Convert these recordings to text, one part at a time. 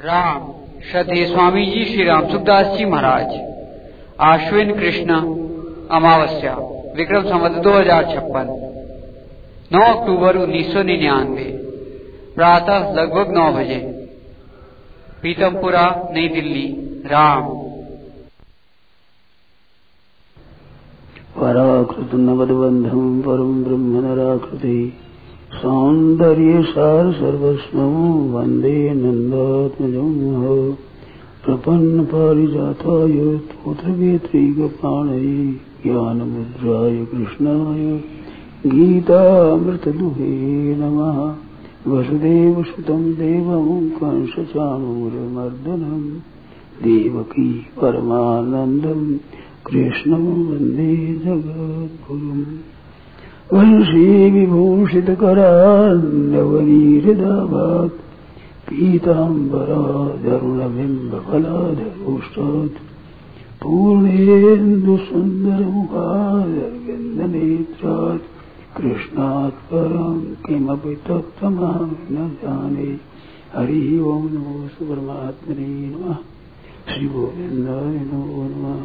राम श्रद्धेय स्वामी जी श्री राम सुखदास जी महाराज। आश्विन कृष्ण अमावस्या विक्रम संवत 2056 9 अक्टूबर 1999 प्रातः लगभग 9 बजे पीतमपुरा नई दिल्ली। राम पराकृत नवदबंधम परम ब्रह्म नराकृति सौंदर्य सार सर्वस्वं वंदे नंदात्मजं प्रपन्न पारिजाताय स्तोत्रवेत्रैकपाणये ज्ञानमुद्राय कृष्णाय गीतामृतदुहे नमः। वसुदेवसुतं देवं कंसचाणूरमर्दनं देवकी परमानन्दं कृष्णं वन्दे जगद्गुरुम्। वंशी विभूषितकरान्नवनीहृदाभात् पीताम्बरादरुणबिम्बफलाधरोष्टात् पूर्णेन्दुसुन्दरमुखादरविन्दनेत्रात् कृष्णात् परं किमपि तत्त्वमहं न जाने। हरिः ओं नमो परमात्मने नमः। श्रीगोविन्दाय नमो नमः।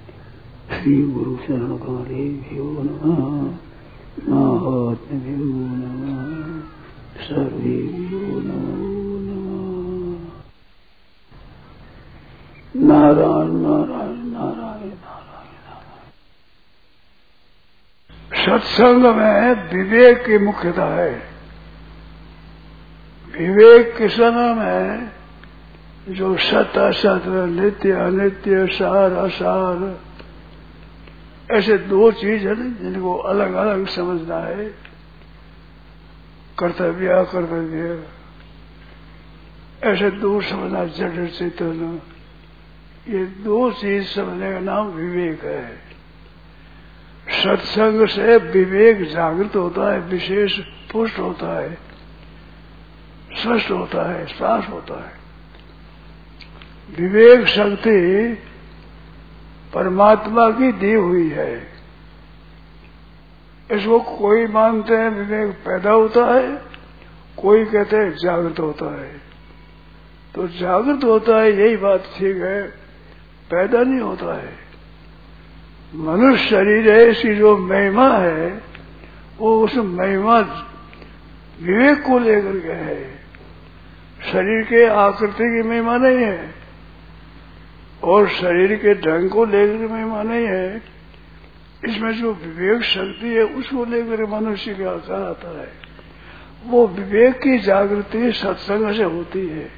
श्रीगुरुशरणकालेभ्यो नमः। महात्म्यो नमः। सर्वेभ्यो नमो नमः। नारायण नारायण नारायण नारायण। सत्संग में विवेक की मुख्यता है। विवेक के समय में जो सत असत, नित्य अनित्य, सार असार, ऐसे दो चीज है जिनको अलग अलग समझना है। कर्तव्य अकर्तव्य ऐसे दो समझना, जड़ चेतन, ये दो चीज समझने का नाम विवेक है। सत्संग से विवेक जागृत होता है, विशेष पुष्ट होता है, स्पष्ट होता है, स्पष्ट होता है। विवेक शक्ति परमात्मा की दी हुई है। इसको कोई मानते हैं विवेक पैदा होता है, कोई कहते हैं जागृत होता है। तो जागृत होता है, यही बात ठीक है, पैदा नहीं होता है। मनुष्य शरीर है, इसकी जो महिमा है वो उस महिमा विवेक को लेकर के है। शरीर के आकृति की महिमा नहीं है और शरीर के ढंग को लेकर महिमा नहीं है। इसमें जो विवेक शक्ति है उसको लेकर मनुष्य का आकार आता है। वो विवेक की जागृति सत्संग से होती है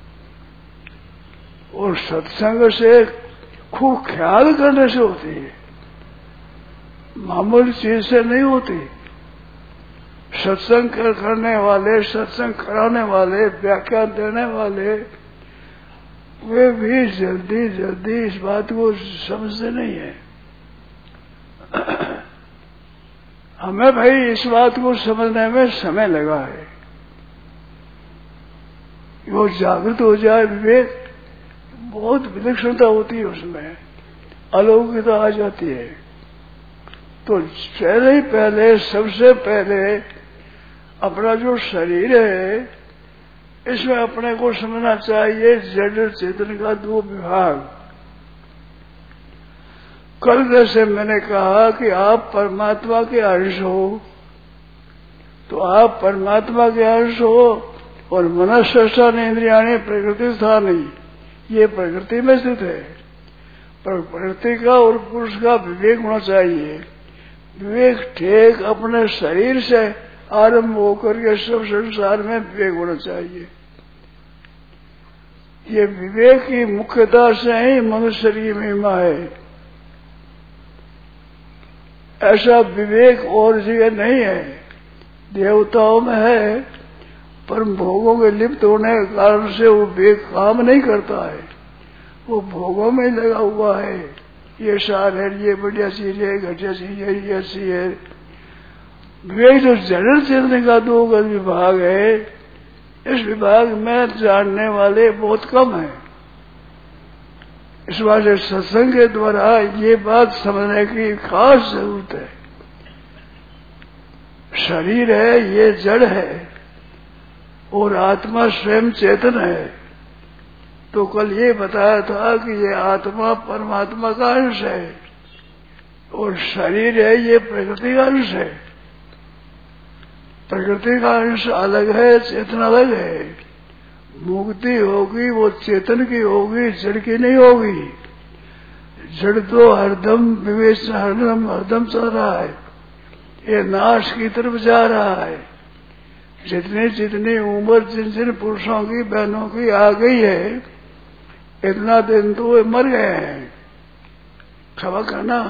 और सत्संग से खूब ख्याल करने से होती है, मामूली चीज से नहीं होती। सत्संग करने वाले, सत्संग कराने वाले, व्याख्यान देने वाले, वे भी जल्दी जल्दी इस बात को समझते नहीं है। हमें भाई इस बात को समझने में समय लगा है। वो जागृत हो जाए विवेक, बहुत विलक्षणता होती है, उसमें अलौकिकता आ जाती है। तो पहले सबसे पहले अपना जो शरीर है इसमें अपने को समझना चाहिए जड़ चेतन का दो विभाग। कल जैसे मैंने कहा कि आप परमात्मा के अंश हो, तो आप परमात्मा के अंश हो और मनस्सष्टा इंद्रियाणि प्रकृति था नहीं, ये प्रकृति में स्थित है। पर प्रकृति का और पुरुष का विवेक होना चाहिए। विवेक ठीक अपने शरीर से आरंभ होकर के सब संसार में विवेक होना चाहिए। ये विवेक की मुख्यता से ही मनुष्य की महिमा है। ऐसा विवेक और जगह नहीं है। देवताओं में है, पर भोगों के लिप्त होने के कारण से वो विवेक काम नहीं करता है, वो भोगों में लगा हुआ है। ये सार है, ये बढ़िया चीज है, घटिया चीज है, ये अच्छी है। विवेक जो जड़ चेतन का दो विभाग है, इस विभाग में जानने वाले बहुत कम है। इस बात से सत्संग के द्वारा ये बात समझने की खास जरूरत है। शरीर है, ये जड़ है और आत्मा स्वयं चेतन है। तो कल ये बताया था कि ये आत्मा परमात्मा का अंश है और शरीर है ये प्रकृति का अंश है। प्रकृति का अंश अलग है, चेतन अलग है। मुक्ति होगी वो चेतन की होगी, जड़ की नहीं होगी। जड़ तो हरदम विवेचन हरदम चल रहा है, ये नाश की तरफ जा रहा है। जितनी जितनी उम्र जिन जिन पुरुषों की बहनों की आ गई है, इतना दिन तो वे मर गए हैं। क्षमा करना,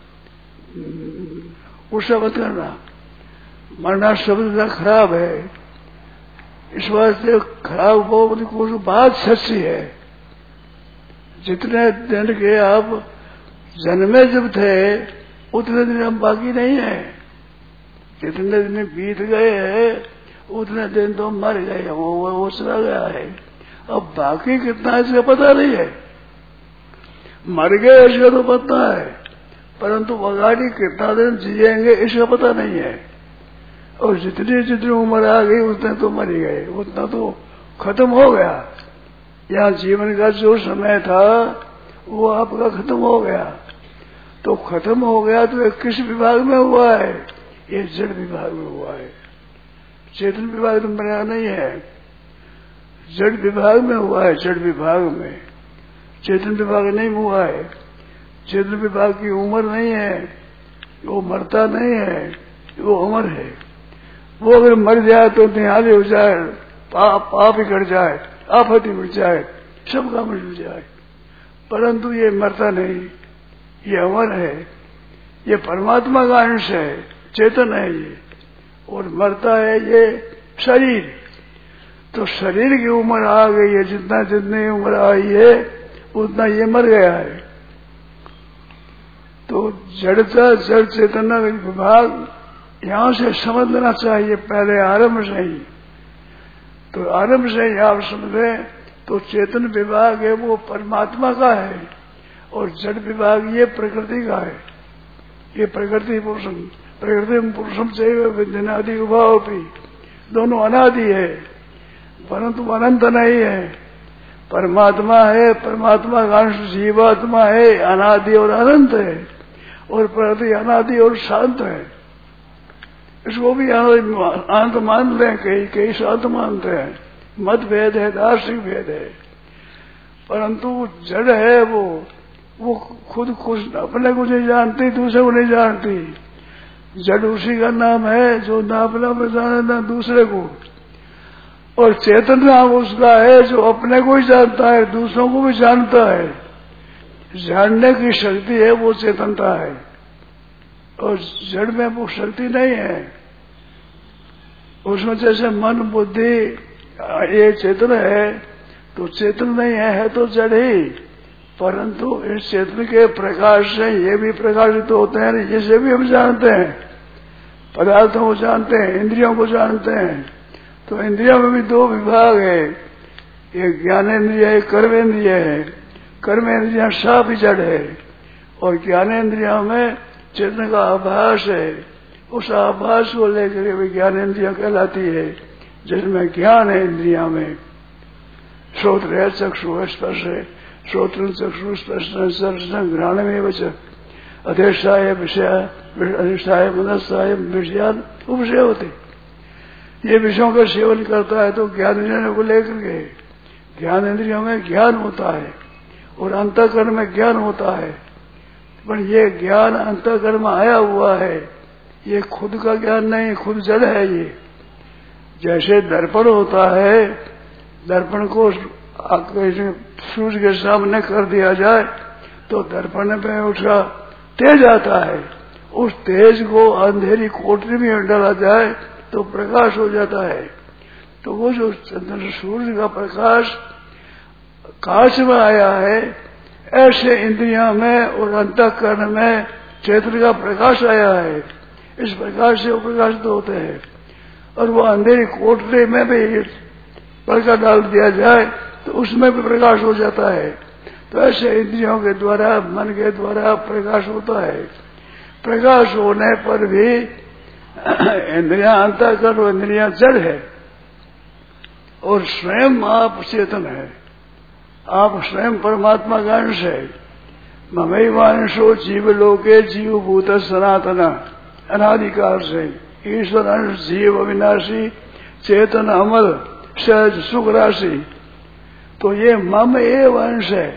गुस्सा मत करना, मरना शब्द इतना खराब है, इस वास्ते खराब हो कुछ बात सच्ची है। जितने दिन के आप जन्मे जब थे उतने दिन हम बाकी नहीं है। जितने दिन बीत गए हैं उतने दिन तो मर गए, वो चला गया है। अब बाकी कितना इसका पता नहीं है। मर गए इसका तो पता है, परंतु वगाड़ी कितना दिन जिएंगे इसका पता नहीं है। और जितनी जितनी उम्र आ गई उतने तो मर गए, उतना तो खत्म हो गया। यहाँ जीवन का जो समय था वो आपका खत्म हो गया। तो खत्म हो गया तो ये किस विभाग में हुआ है? ये जड़ विभाग में हुआ है। चेतन विभाग तो बना नहीं है, जड़ विभाग में हुआ है। जड़ विभाग में चेतन विभाग नहीं हुआ है। चेतन विभाग की उम्र नहीं है, वो मरता नहीं है, वो अमर है। वो अगर मर जाए तो निहाली हो जाए, पाप ही कट जाए, आफत ही मिट जाए, सब काम मिट जाए, परंतु ये मरता नहीं, ये अमर है, ये परमात्मा का अंश है, चेतन है ये। और मरता है ये शरीर। तो शरीर की उम्र आ गई है, जितना जितनी उम्र आई है उतना ये मर गया है। तो जड़ता जड़ चेतना विभाग यहां से समझ लेना चाहिए, पहले आरंभ से ही। तो आरंभ से ही आप समझे तो चेतन विभाग है वो परमात्मा का है और जड़ विभाग ये प्रकृति का है। ये प्रकृति पुरुषम, प्रकृति पुरुषम चाहिए विद्यनादि उभाव भी, दोनों अनादि है परंतु अनंत नहीं है। परमात्मा है, परमात्मा का अंश जीवात्मा है, अनादि और अनंत है। और प्रकृति अनादि और शांत है। इसको भी अंत मान लें, कई शांत मानते हैं। मत भेद है, दार्शनिक भेद है, परंतु जड़ है वो खुद अपने को नहीं जानती, दूसरे को नहीं जानती। जड़ उसी का नाम है जो ना अपना जाने ना दूसरे को। और चेतन नाम उसका है जो अपने को ही जानता है, दूसरों को भी जानता है। जानने की शक्ति है वो चेतनता है, और जड़ में वो शक्ति नहीं है। उसमें जैसे मन बुद्धि ये चेतन है, तो चेतन नहीं है तो जड़ ही। परंतु इस चेतन के प्रकाश से ये भी प्रकाशित होते हैं, जिसे भी हम जानते हैं, पदार्थों को जानते हैं, इंद्रियों को जानते हैं। तो इंद्रियों में भी दो विभाग है, एक ज्ञानेन्द्रिय है, कर्मेंद्रिय है। कर्मेंद्रिया साफ ही जड़ है, और ज्ञानेन्द्रियों में चेतन का आभास है। उस आभास को लेकर वे ज्ञानेन्द्रिया कहलाती है, जिसमें ज्ञान है। इंद्रिया में श्रोत्र है, चक्षु है, स्पर्श है, श्रोत्र चक्षु स्पर्श घ्राण में वच अधिष्ठाय विषय, अधिष्ठाय मनस्साय विषयान उपषय होते। ये विषयों का सेवन करता है तो ज्ञान इंद्रियों को लेकर के, ज्ञान इंद्रियों में ज्ञान होता है और अंतःकरण में ज्ञान होता है। पर ये ज्ञान अंतःकरण में आया हुआ है, ये खुद का ज्ञान नहीं, खुद जड़ है ये। जैसे दर्पण होता है, दर्पण को सूर्य के सामने कर दिया जाए तो दर्पण पे उसका तेज आता है। उस तेज को अंधेरी कोठरी में डाला जाए तो प्रकाश हो जाता है। तो वो जो चंद्र सूर्य का प्रकाश कांच में आया है, ऐसे इंद्रियों में और अंतःकरण में चेतन का प्रकाश आया है। इस प्रकाश से वो प्रकाशित होते हैं। और वो अंधेरी कोठरी में भी पर्दा डाल दिया जाए तो उसमें भी प्रकाश हो जाता है। तो ऐसे इंद्रियों के द्वारा, मन के द्वारा प्रकाश होता है। प्रकाश होने पर भी इंद्रियां अंतःकरण और इंद्रियां जड़ है, और स्वयं आप चेतन है। आप स्वयं परमात्मा का अंश है। ममैवांशो जीव लोके जीव भूत सनातन, अनादिकाल से ईश्वर अंश जीव अविनाशी चेतन अमल सहज सुख राशि। तो ये मम एव अंश है।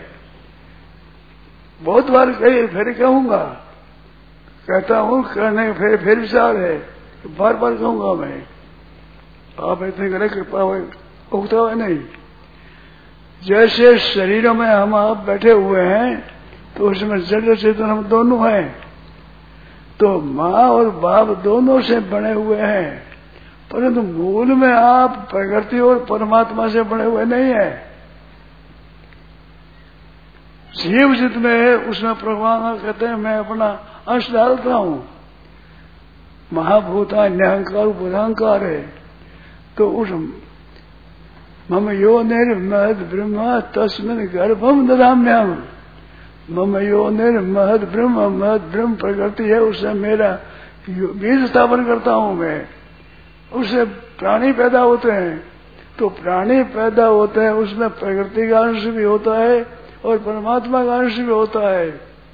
बहुत बार फिर कहूंगा, कहता हूं, कहने फिर विचार है, बार बार कहूंगा मैं। आप इतने करे कृपा उगता है नहीं। जैसे शरीरों में हम आप बैठे हुए हैं तो उसमें जड़ चेतन हम दोनों हैं। तो माँ और बाप दोनों से बने हुए हैं, परंतु मूल में आप प्रकृति और परमात्मा से बने हुए नहीं है। जीव जितने है उसमें भगवान कहते हैं मैं अपना अंश डालता हूं। महाभूता न्याहंकार बुधांकार है। तो उस मम योनिर महद ब्रह्म तस्मिन् गर्भम ददाम्यहम्। मम योनिर महद ब्रह्म प्रकृति है, उससे मेरा बीज स्थापन करता हूं मैं। उससे प्राणी पैदा होते हैं। तो प्राणी पैदा होते हैं, उसमें प्रकृति का अंश भी होता है और परमात्मा का अंश भी होता है।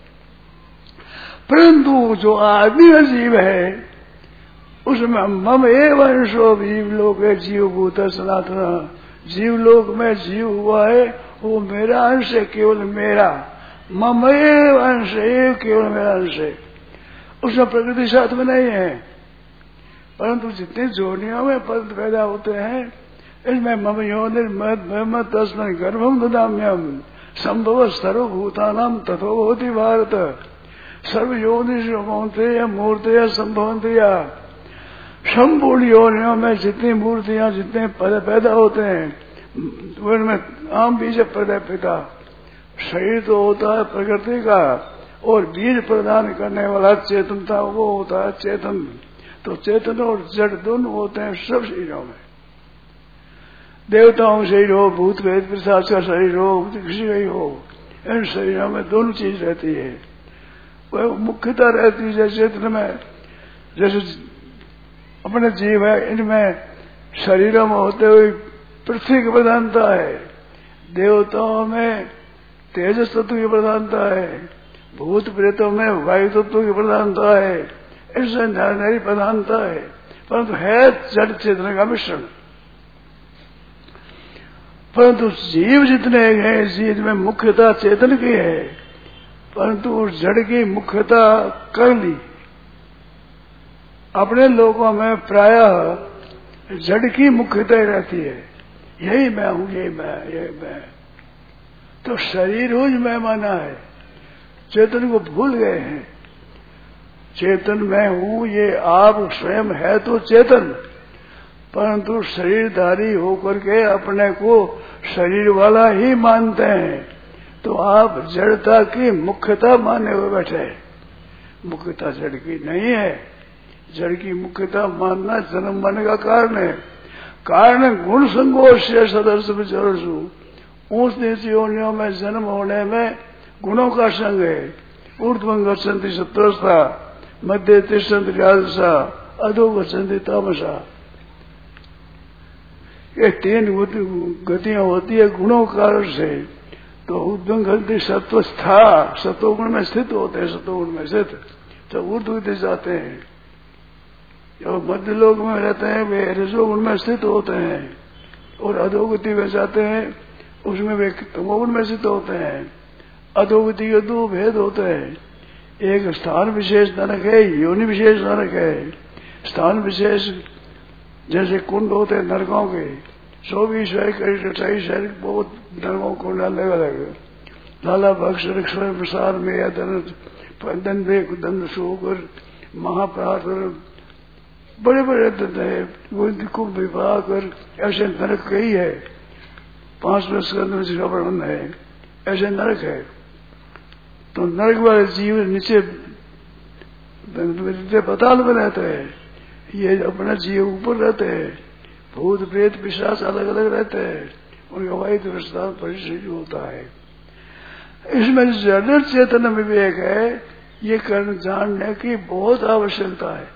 परंतु जो आदमी का जीव है उसमें मम एव अंशो जीव लोक है जीव भूत सनातन। जीव लोक में जीव हुआ है, वो मेरा अंश है, केवल मेरा। मम एव अंश है, केवल मेरा अंश है। उसमें प्रकृति साथ में नहीं है। परंतु जितनी जोड़ियों में पद पैदा होते हैं, इसमें मम योनिर महद तस्मिन् गर्भम ददाम्यहम्। संभव सर्वभूतानां तथो भवति भारत। सर्व योनिषु कौन्तेय मूर्तयः संभवन्त्यः। संपूर्ण योनियों में जितनी मूर्तियां जितने पद पैदा होते हैं उनमें आम बीज पिता। शरीर तो होता है प्रकृति का, और बीज प्रदान करने वाला चेतनता वो होता है चेतन। तो चेतन और जड़ दोनों होते हैं सब शरीरों में। देवताओं शरीर हो, भूत प्रेत पिशाच का शरीर हो, किसी का ही हो, इन शरीरों में दोनों चीज रहती है। वह मुख्यता रहती है। जैसे चेतन में जैसे अपने जीव है, इनमें शरीरों में होते हुए पृथ्वी की प्रधानता है। देवताओं में तेजस तत्व की प्रधानता है, भूत प्रेतों में वायु तत्व की प्रधानता है, इससे नारी प्रधानता है। परंतु है जड़ चेतन का मिश्रण। परंतु जीव जितने हैं, जीव में मुख्यता चेतन की है, परंतु जड़ की मुख्यता कर ली। अपने लोगों में प्रायः जड़ की मुख्यता रहती है, यही मैं हूं, यही मैं। तो शरीर रोज मैं माना है, चेतन को भूल गए हैं। चेतन मैं हूं, ये आप स्वयं है तो चेतन, परंतु शरीरधारी होकर के अपने को शरीर वाला ही मानते हैं। तो आप जड़ता की मुख्यता माने हुए बैठे। मुख्यता जड़ की नहीं है। जड़ की मुख्यता मानना जन्म मानने का कारण है। कारण गुण संगोष से सदस्य विचरसु। ऊंच नीच योनियों में जन्म होने में गुणों का संग है। ऊर्ध्वं गच्छन्ति सत्वस्ता, मध्य तिष्ठन्ति राजसा, अधो गच्छन्ति तामसा। ये तीन गतियां होती है गुणों कारण से। तो ऊर्ध्वं गच्छन्ति सत्वस्था, सतोगुण में स्थित होते हैं, सतोगुण में स्थित तो ऊर्ध्व गति जाते हैं। जो मध्य लोक में रहते हैं वे रजोगुण में स्थित होते हैं, और अधोगति में जाते हैं उसमें वे तमोगुण में स्थित होते हैं। अधोगति के दो भेद होते हैं, एक स्थान विशेष नरक है, योनि विशेष नरक है। स्थान विशेष जैसे कुंड होते हैं नरकों के, 24 शहर बहुत नरकों कुंड अलग अलग। लाला भक्ष स्वयं प्रसार में दंड दंड सोकर महाप्रार बड़े बड़े दंड है, कुंभ विभाग और ऐसे नरक कई है। 5 वर्ष का वर्णन है, ऐसे नरक है। तो नरक वाले जीव नीचे पताल में रहते हैं, ये अपना जीव ऊपर रहते हैं। भूत प्रेत पिशाच अलग अलग रहते हैं, उनका वायु विस्तार परिशरीर होता है। इसमें जड़ चेतन विवेक है, ये करना जानने की बहुत आवश्यकता है।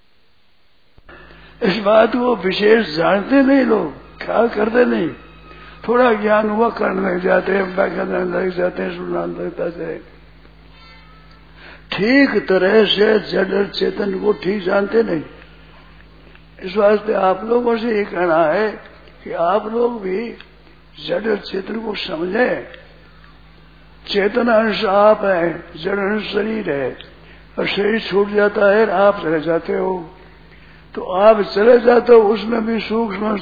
इस बात को विशेष जानते नहीं लोग, ख्याल करते नहीं। थोड़ा ज्ञान हुआ करने लग जाते हैं, व्याख्या लग जाते हैं, सुनना लगता है। ठीक तरह से जड़ और चेतन को ठीक जानते नहीं। इस वास्ते आप लोगों से ये कहना है कि आप लोग भी जड़ और चेतन को समझे। चेतन अंश आप है, जड़ अंश शरीर है, और शरीर छूट जाता है, आप चले जाते हो। तो आप चले जाते हो, उसमें भी सूक्ष्म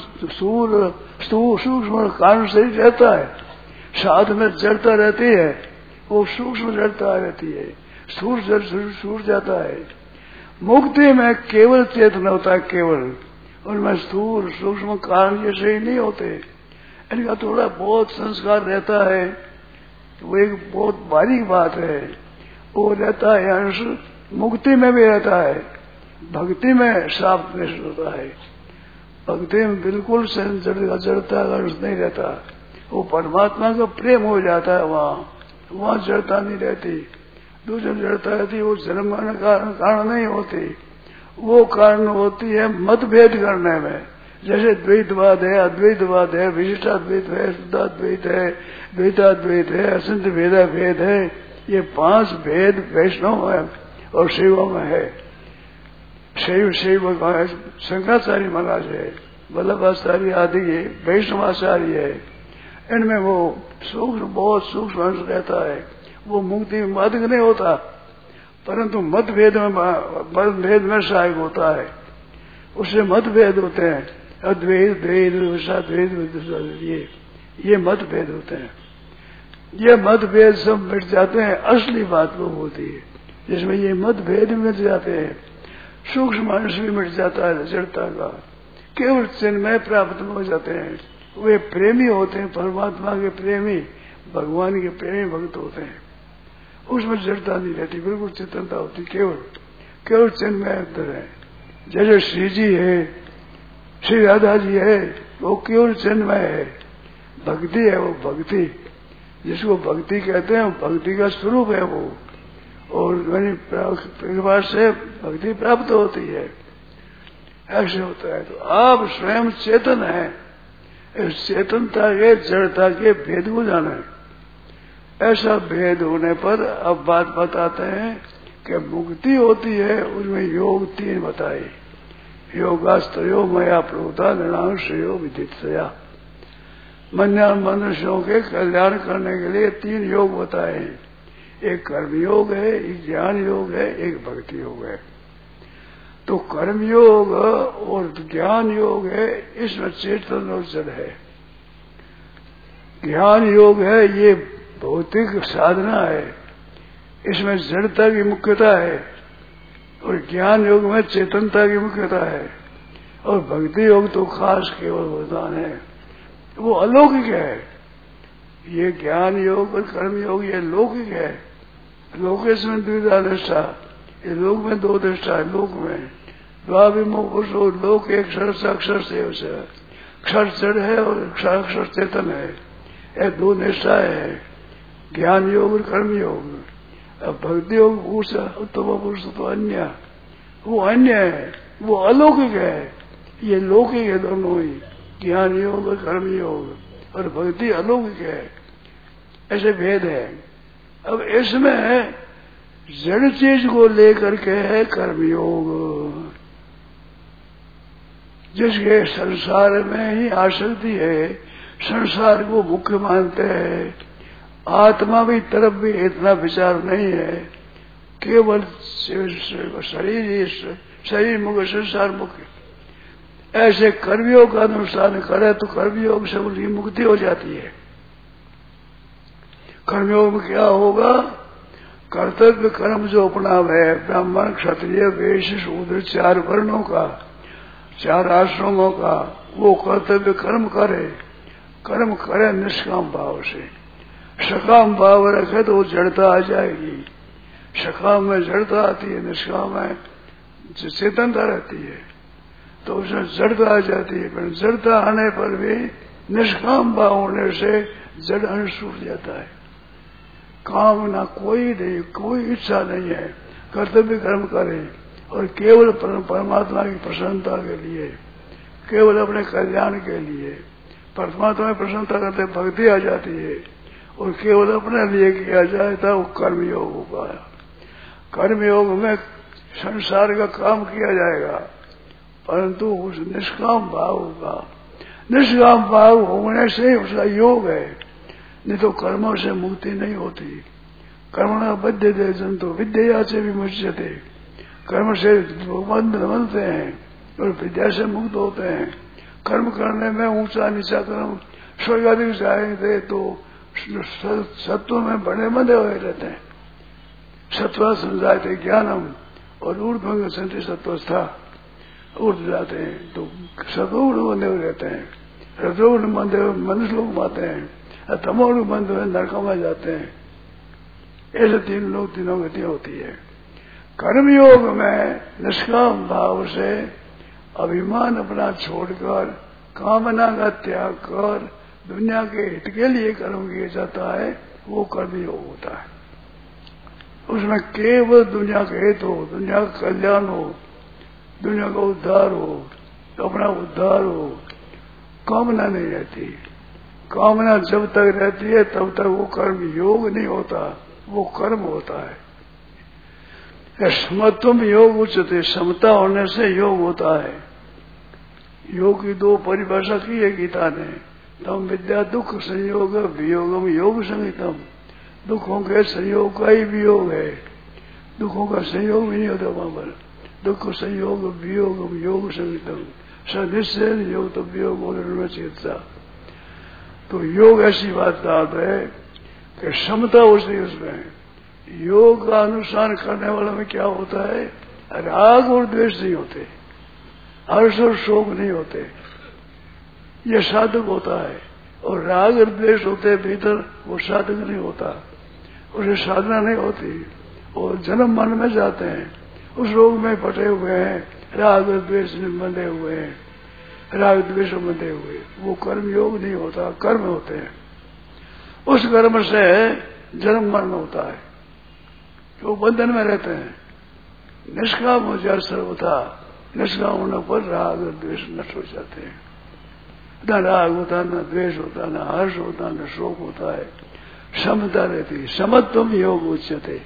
सूक्ष्म कारण शरीर रहता है, साथ में जड़ता रहती है, वो सूक्ष्म जड़ता रहती है, स्थूल जड़ छूट जाता है। मुक्ति में केवल चेतन होता है, केवल, उनमें स्थूल सूक्ष्म कारण ये शरीर नहीं होते। इनका थोड़ा बहुत संस्कार रहता है, वो एक बहुत बारीक बात है, वो रहता है अंश, मुक्ति में भी रहता है, भक्ति में साफ निष्ठ होता है। भक्ति में बिल्कुल जड़ता का अंश नहीं रहता, वो परमात्मा का प्रेम हो जाता है, वहाँ जड़ता नहीं रहती। दूसरी जड़ता रहती, वो जन्म कारण नहीं होती, वो कारण होती है मतभेद करने में। जैसे द्वैतवाद है, अद्वैतवाद है, विशिष्टाद्वैत है, शुद्धाद्वैत है, द्वैताद्वैत है, असंत भेदा भेद है, ये 5 भेद वैष्णव है और शिवों में है। शैव शंकराचार्य महाराज है, वल्लभाचार्य आदि वैष्णवाचार्य है, इनमें वो सूक्ष्म बहुत सूक्ष्म अंश रहता है, वो मुक्ति में बाधक नहीं होता, परंतु मतभेद में सहायक होता है। उससे मतभेद होते हैं, अद्वैत द्वैत विषाद्वैत, ये मतभेद होते हैं। ये मतभेद सब मिट जाते हैं, असली बात वो होती है जिसमें ये मतभेद मिट जाते हैं, सूक्ष्म अंश भी मिट जाता है जड़ता का, केवल चिन्मय प्राप्त हो जाते हैं। वे प्रेमी होते हैं, परमात्मा के प्रेमी, भगवान के प्रेमी भक्त होते हैं, उसमें जड़ता नहीं रहती, बिल्कुल चेतनता होती, केवल चिन्मय अंतर है। जैसे श्री जी है, श्री राधा जी है, वो केवल चिन्मय है, भक्ति है, वो भक्ति जिसको भक्ति कहते हैं, भक्ति का स्वरूप है वो, और परिवार से भक्ति प्राप्त होती है, ऐसे होता है। तो आप स्वयं चेतन है, इस चेतनता के जड़ता के भेद को जाना है। ऐसा भेद होने पर अब बात बताते हैं कि मुक्ति होती है, उसमें योग 3 बताए, योगास्त्रयो मया प्रोता निर्णाम श्रेयो विदितया। मनुष्यों के कल्याण करने के लिए 3 योग बताए हैं, एक कर्म योग है, एक ज्ञान योग है, एक भक्ति योग है। तो कर्म योग और ज्ञान योग है, इसमें चेतन और जड़ है। ज्ञान योग है, ये भौतिक साधना है, इसमें जड़ता की मुख्यता है, और ज्ञान योग में चेतनता की मुख्यता है, और भक्ति योग तो खास केवल वरदान है, वो अलौकिक है। ये ज्ञान योग और कर्म योग ये लौकिक है, लोकेश में द्विधा दृष्टा, ये लोक में 2 दृष्टा है। लोक में द्वाभिमुख पुरुषो, लोक एक अक्षर से अक्षर जड़ है और अक्षर चेतन है, ये 2 निष्ठाएं है, ज्ञान योग और कर्म योग। अब भक्ति योग पुरुष उत्तम पुरुष तो अन्य, वो अन्य है, वो अलौकिक है, ये लौकिक है दोनों ही, ज्ञान योग और कर्म योग, और भक्ति अलौकिक है, ऐसे भेद है। अब इसमें जड़ चीज को लेकर के है कर्मयोग, जिसके संसार में ही आसक्ति है, संसार को मुख्य मानते हैं, आत्मा भी तरफ भी इतना विचार नहीं है, केवल शरीर मुख्य, संसार मुख्य। ऐसे कर्मयोग का अनुष्ठान करे तो कर्मयोग से उनकी मुक्ति हो जाती है। कर्मयोग में क्या होगा? कर्तव्य कर्म जो अपनाव है, ब्राह्मण क्षत्रिय वैश्य शूद्र 4 वर्णों का, 4 आश्रमों का, वो कर्तव्य कर्म करे निष्काम भाव से। सकाम भाव रखे तो जड़ता आ जाएगी, सकाम में जड़ता आती है, निष्काम में चेतनता रहती है, तो उसमें जड़ता आ जाती है। पर जड़ता आने पर भी निष्काम भाव होने से जड़ अंश छूट जाता है, कामना कोई नहीं, कोई इच्छा नहीं है, कर्तव्य कर्म करे और केवल परमात्मा की प्रसन्नता के लिए, केवल अपने कल्याण के लिए, परमात्मा में प्रसन्नता करते भक्ति आ जाती है, और केवल अपने लिए किया जाए तो वो कर्मयोग होगा। कर्मयोग में संसार का काम किया जाएगा, परंतु उस निष्काम भाव होगा। निष्काम भाव होने से उसका योग है, नहीं तो कर्मों से मुक्ति नहीं होती। कर्मणा बध्यते जंतु विद्या से विमुच्यते। कर्म से बंध बनते हैं और विद्या से मुक्त होते हैं। कर्म करने में ऊंचा नीचा कर्म स्वर्ग आदि जाएंगे तो सत्व में बड़े बंधे हुए रहते हैं। सत्वा संजाते ज्ञानम और ऊर्ध्व संति सत्वस्था उठ जाते हैं तो सतोगुण बंधे हुए रहते हैं। रजोगुण बंधे हुए मनुष्य लोग आते हैं, तमोगुण बंधे हुए नरकों में जाते हैं। ऐसे तीनों गति होती है। कर्मयोग में निष्काम भाव से अभिमान अपना छोड़कर कामना का त्याग कर दुनिया के हित के लिए कर्म किया जाता है, वो कर्मयोग होता है। उसमें केवल दुनिया का हित हो, दुनिया का कल्याण हो, दुनिया का उद्धार हो, अपना उद्धार हो, कामना नहीं रहती। कामना जब तक रहती है तब तक वो कर्म योग नहीं होता, वो कर्म होता है। समत्वम योग उच्चते, समता होने से योग होता है। योग की दो परिभाषा की है गीता ने। तम विद्या दुख संयोग वियोगम योग संहितम। दुखों के संयोग का ही वियोग है, दुखों का संयोग भी नहीं होता वहां पर। दुख संयोग वियोगम योग संहितम सनिश्चय योग तो वियोग और चिकित्सा। तो योग ऐसी बात है कि क्षमता होती उसमें। योग का अनुष्ठान करने वाले में क्या होता है, राग और द्वेष नहीं होते, हर्ष और शोक नहीं होते, ये साधक होता है। और राग और द्वेष होते भीतर, वो साधक नहीं होता, उसे साधना नहीं होती, और जन्म मन में जाते हैं, उस रोग में फटे हुए हैं, राग और द्वेष में बंधे हुए हैं, राग द्वेष में बंधे हुए, वो कर्म योग नहीं होता, कर्म होते हैं। उस कर्म से जन्म मरण होता है, वो बंधन में रहते हैं। निष्काम हो जाए सर्वथा, निष्काम होने पर राग और द्वेष नष्ट हो जाते हैं। न राग होता, न द्वेष होता, न हर्ष होता, न शोक होता है, समता रहती। समत्वम योग उच्यते।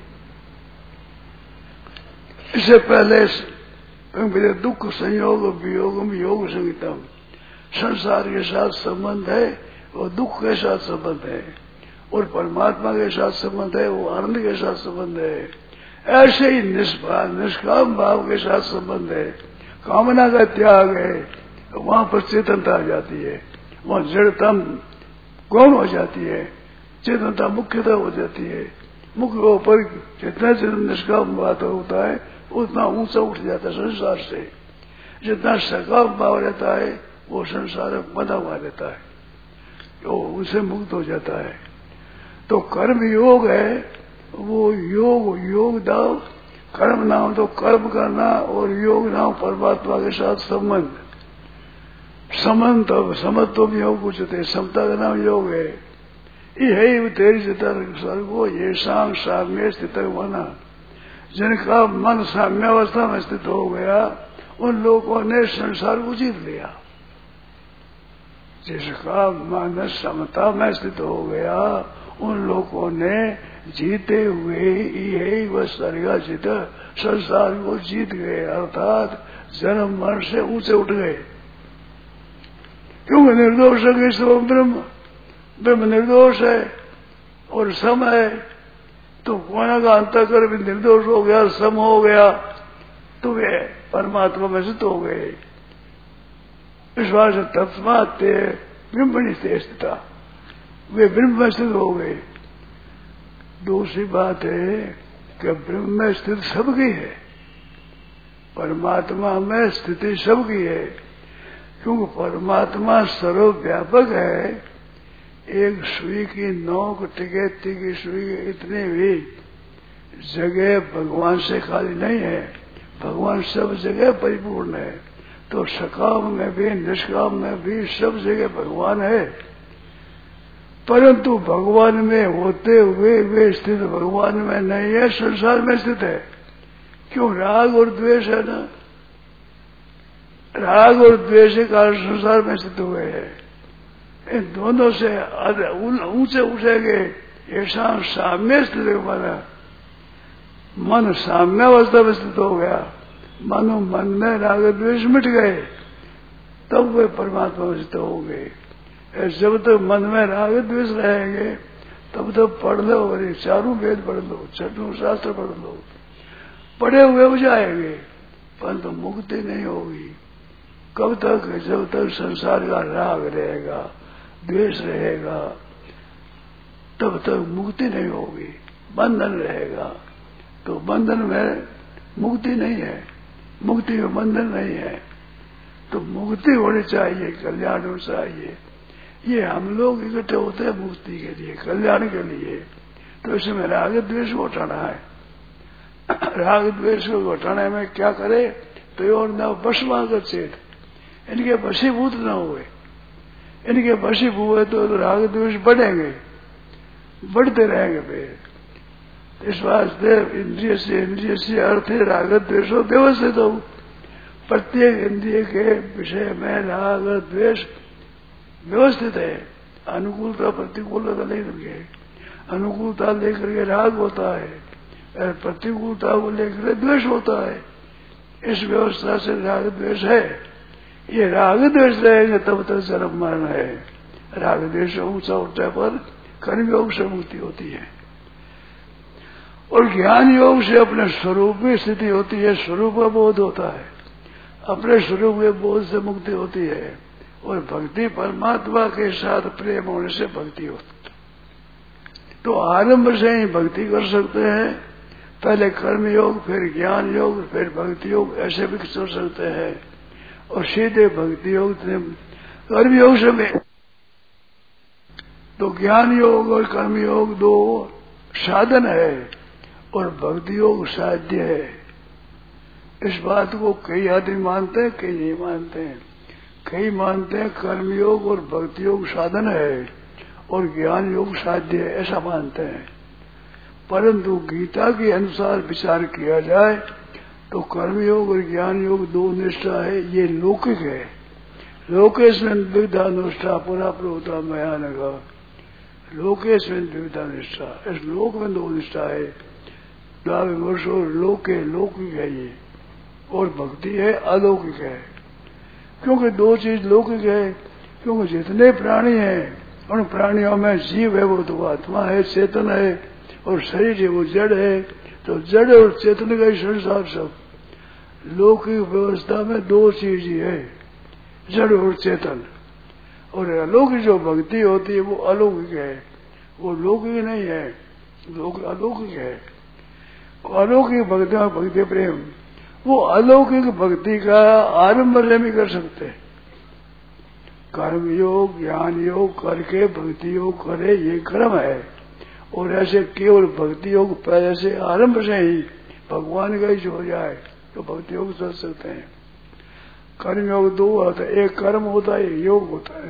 इससे पहले दुख संयोग वियोगम योग संहितम। संसार के साथ संबंध है वो दुख के साथ संबंध है, और परमात्मा के साथ संबंध है वो आनंद के साथ संबंध है। ऐसे ही निष्काम भाव के साथ संबंध है, कामना का त्याग है, वहां पर चेतनता आ जाती है, वहां जड़ता गौण हो जाती है, चेतनता मुख्यता हो जाती है। मुख्य ऊपर जितना निष्काम बात होता है उतना ऊंचा उठ जाता है संसार से। जितना सकाम भाव रहता है वो संसार बंधा हुआ रहता है, तो उनसे मुक्त हो जाता है। तो कर्म योग है, वो योग दाव। कर्म नाम तो कर्म करना, और योग नाम परमात्मा के साथ संबंध। समत्व योग उच्चते, समता का नाम योग है। यही तेरी स्वर्गो ये शाम साम्य स्थित होना। जिनका मन साम्यावस्था में स्थित हो गया उन लोगों ने संसार को जीत लिया। जिसका मन समता में स्थित हो गया उन लोगों ने जीते हुए यही वह स्वर्ग जित संसार को जीत गए, अर्थात जन्म मरण से ऊंचे उठ गए। क्योंकि निर्दोष है कि ब्रह्म निर्दोष है और सम है, तो कोना का अंतःकरण भी निर्दोष हो गया, सम हो गया, तो वे परमात्मा में स्थित हो गए। विश्वास तस्मात् ते ब्रह्मणि से स्थिता, वे ब्रह्म में स्थित हो गए। दूसरी बात है कि ब्रह्म में स्थित सबकी है, परमात्मा में स्थिति सबकी है, क्योंकि परमात्मा सर्वव्यापक है। एक सुई की नोक टिकेती की सुई इतनी भी जगह भगवान से खाली नहीं है, भगवान सब जगह परिपूर्ण है। तो सकाम में भी निष्काम में भी सब जगह भगवान है, परंतु भगवान में होते हुए वे स्थित भगवान में नहीं है, संसार में स्थित है। क्यों? राग और द्वेष है ना, राग और द्वेष के कारण संसार में स्थित हुए हैं। इन दोनों से ऊंचे उठेंगे। ऐसा साम्य स्थित हमारा मन साम्य अवस्था में स्थित हो गया, मानो मन में राग द्वेष मिट गए, तब वे परमात्मा में स्थित हो गए। जब तक मन में राग द्वेष रहेंगे तब तक पढ़ लो, और चारों वेद पढ़ लो, छठों शास्त्र पढ़ लो, पढ़े हुए हो जाएंगे, परंतु मुक्ति नहीं होगी। कब तक? जब तक संसार का राग रहेगा, द्वेष रहेगा, तब तक मुक्ति नहीं होगी, बंधन रहेगा। तो बंधन में मुक्ति नहीं है, मुक्ति में बंधन नहीं है। तो मुक्ति होनी चाहिए, कल्याण होना चाहिए। ये हम लोग इकट्ठे होते हैं मुक्ति के लिए, कल्याण के लिए। तो इसमें राग द्वेष को हटाना है। राग द्वेष को हटाने में क्या करे? तो और न वशमागत चेत, इनके वशीभूत न हुए। इनके वशीभूत हुए तो राग द्वेष बढ़ेंगे, बढ़ते रहेंगे फिर। इस वास्ते इंद्रिय से अर्थ है राग द्वेष व्यवस्थित हो। प्रत्येक इंद्रिय के विषय में राग द्वेष व्यवस्थित है। अनुकूलता प्रतिकूलता नहीं लगे, अनुकूलता लेकर के राग होता है और प्रतिकूलता को लेकर द्वेष होता है। इस व्यवस्था से राग द्वेष है। ये राग द्वेष रहेंगे तब तक जन्म मरण है। राग द्वेष ऊंचा उठने पर कर्मयोग से मुक्ति होती है और ज्ञान योग से अपने स्वरूप में स्थिति होती है, स्वरूप का बोध होता है, अपने स्वरूप के बोध से मुक्ति होती है। और भक्ति परमात्मा के साथ प्रेम होने से भक्ति होती है। तो आरंभ से ही भक्ति कर सकते हैं। पहले कर्म योग, फिर ज्ञान योग, फिर भक्ति योग, ऐसे भी कर सकते हैं। और सीधे भक्ति योग कर्म योग से में तो ज्ञान योग और कर्म योग दो साधन है और भक्ति योग साध्य है। इस बात को कई आदमी मानते हैं, कई नहीं मानते हैं। कई मानते हैं कर्मयोग और भक्ति योग साधन है और ज्ञान योग साध्य है, ऐसा मानते हैं। परंतु गीता के अनुसार विचार किया जाए तो कर्मयोग और ज्ञान योग दो निष्ठा है, ये लौकिक है। लोकेश्वन द्विधा निष्ठा पुनः प्रोता भयानक, लोकेश्वन द्विधा निष्ठा, इस लोक में दो निष्ठा है। वर्ष और लोके लौकिक है ये, और भक्ति है अलौकिक है। क्योंकि दो चीज लौकिक है, क्योंकि जितने प्राणी हैं उन प्राणियों में जीव है, वो तो आत्मा है, चेतन है, और शरीर है वो जड़ है। तो जड़ और चेतन का ही संसार सब। लौकिक व्यवस्था में दो चीज ही है, जड़ और चेतन। और अलौकिक जो भक्ति होती है वो अलौकिक है, वो लौकिक नहीं है, अलौकिक है। अलौकिक भक्ति प्रेम, वो अलौकिक भक्ति का आरंभ भी कर सकते हैं। कर्म योग ज्ञान योग करके भक्ति योग करे, ये क्रम है। और ऐसे केवल भक्ति योग पहले से आरंभ से ही भगवान का ही हो जाए तो भक्ति योग चल सकते हैं। कर्म योग दो होता है, एक कर्म होता है, एक योग होता है।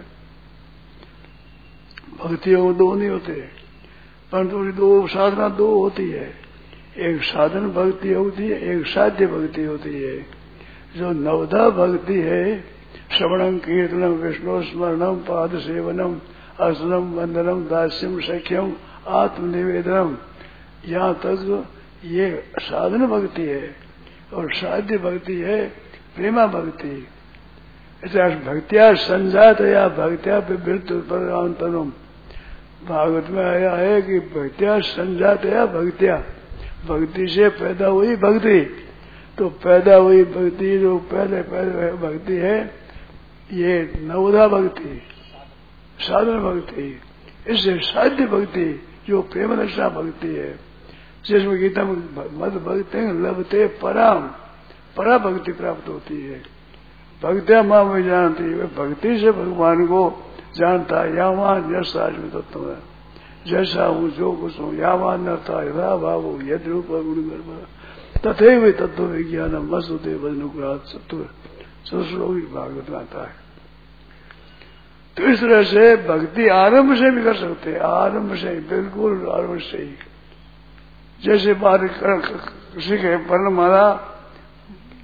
भक्ति योग दो नहीं होते, परंतु दो साधना दो होती है। एक साधन भक्ति होती है, एक साध्य भक्ति होती है। जो नवधा भक्ति है, श्रवणम कीर्तनम विष्णु स्मरणम पाद सेवनम अर्चनम वंदनम दास्यम सख्यम आत्मनिवेदनम, यहाँ तक ये साधन भक्ति है। और साध्य भक्ति है प्रेमा भक्ति। ऐसा भक्तिया संजात या भक्तिया विवृत पर भागवत में आया है कि भक्तिया संजात या भक्तिया, भक्ति से पैदा हुई भक्ति। तो पैदा हुई भक्ति जो पहले भक्ति है, ये नवधा भक्ति, साधन भक्ति। इससे साध्य भक्ति जो प्रेम रचना भक्ति है, जिसमें गीता में मद भक्ति लभते पराम, परा भक्ति प्राप्त होती है। भक्तिया मां में जानती है, भक्ति से भगवान को जानता है। यावान यश आज में तत्व है, जैसा हूँ जो कुछ हूँ, यावान नता यथा भाव यद रूप गुण गर्भ तथे वे तत्व विज्ञान वसुदेव अनुग्रह सत्व श्लोक भागवत में आता है। तो इस तरह से भक्ति आरंभ से भी कर सकते हैं, आरंभ से बिल्कुल आरंभ से ही। जैसे बार सीखे वर्णमाला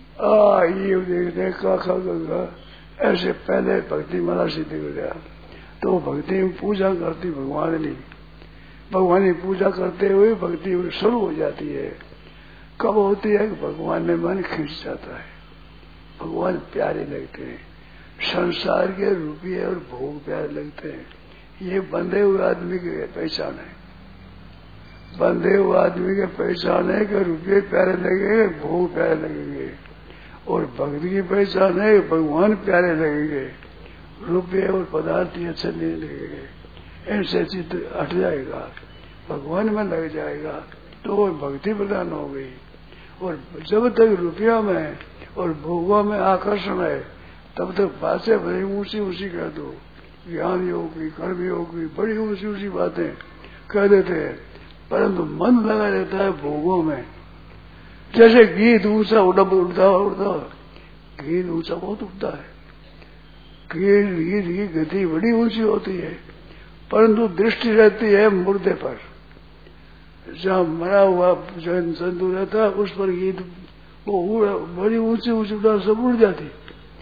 ये देखते का ऐसे पहले भक्ति माला सीधी हो गया, तो भक्ति में पूजा करती भगवान नहीं। भगवान की पूजा करते हुए भक्ति शुरू हो जाती है। कब होती है? भगवान में मन खींच जाता है, भगवान प्यारे लगते हैं, संसार के रुपये और भोग प्यारे लगते हैं। ये बंधे हुए आदमी की पहचान है। बंधे हुए आदमी के पहचान है कि रुपये प्यारे लगेंगे, भोग प्यारे लगेंगे। और भक्ति की पहचान है भगवान प्यारे लगेंगे, रुपये और पदार्थ अच्छे नहीं लगेंगे। इनसे चित्त हट जाएगा, भगवान में लग जाएगा, तो वो भक्ति प्रदान हो गई। और जब तक रुपया में और भोगों में आकर्षण है, तब तक बातें बड़ी ऊंची ऊंची कह दो, ज्ञान योग की, कर्म योग की बड़ी ऊंची ऊंची बातें कह देते हैं, परंतु मन लगा रहता है भोगों में। जैसे गीत ऊंचा उड़ता गीत ऊंचा बहुत उड़ता है, गीत की गति बड़ी ऊंची होती है, परंतु दृष्टि रहती है मुर्दे पर। जहाँ मरा हुआ जंतु रहता है उस पर गीत वो बड़ी ऊंची ऊंची उड़ान सब उड़ जाती,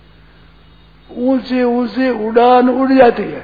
ऊंची ऊंची उड़ान उड़ जाती है,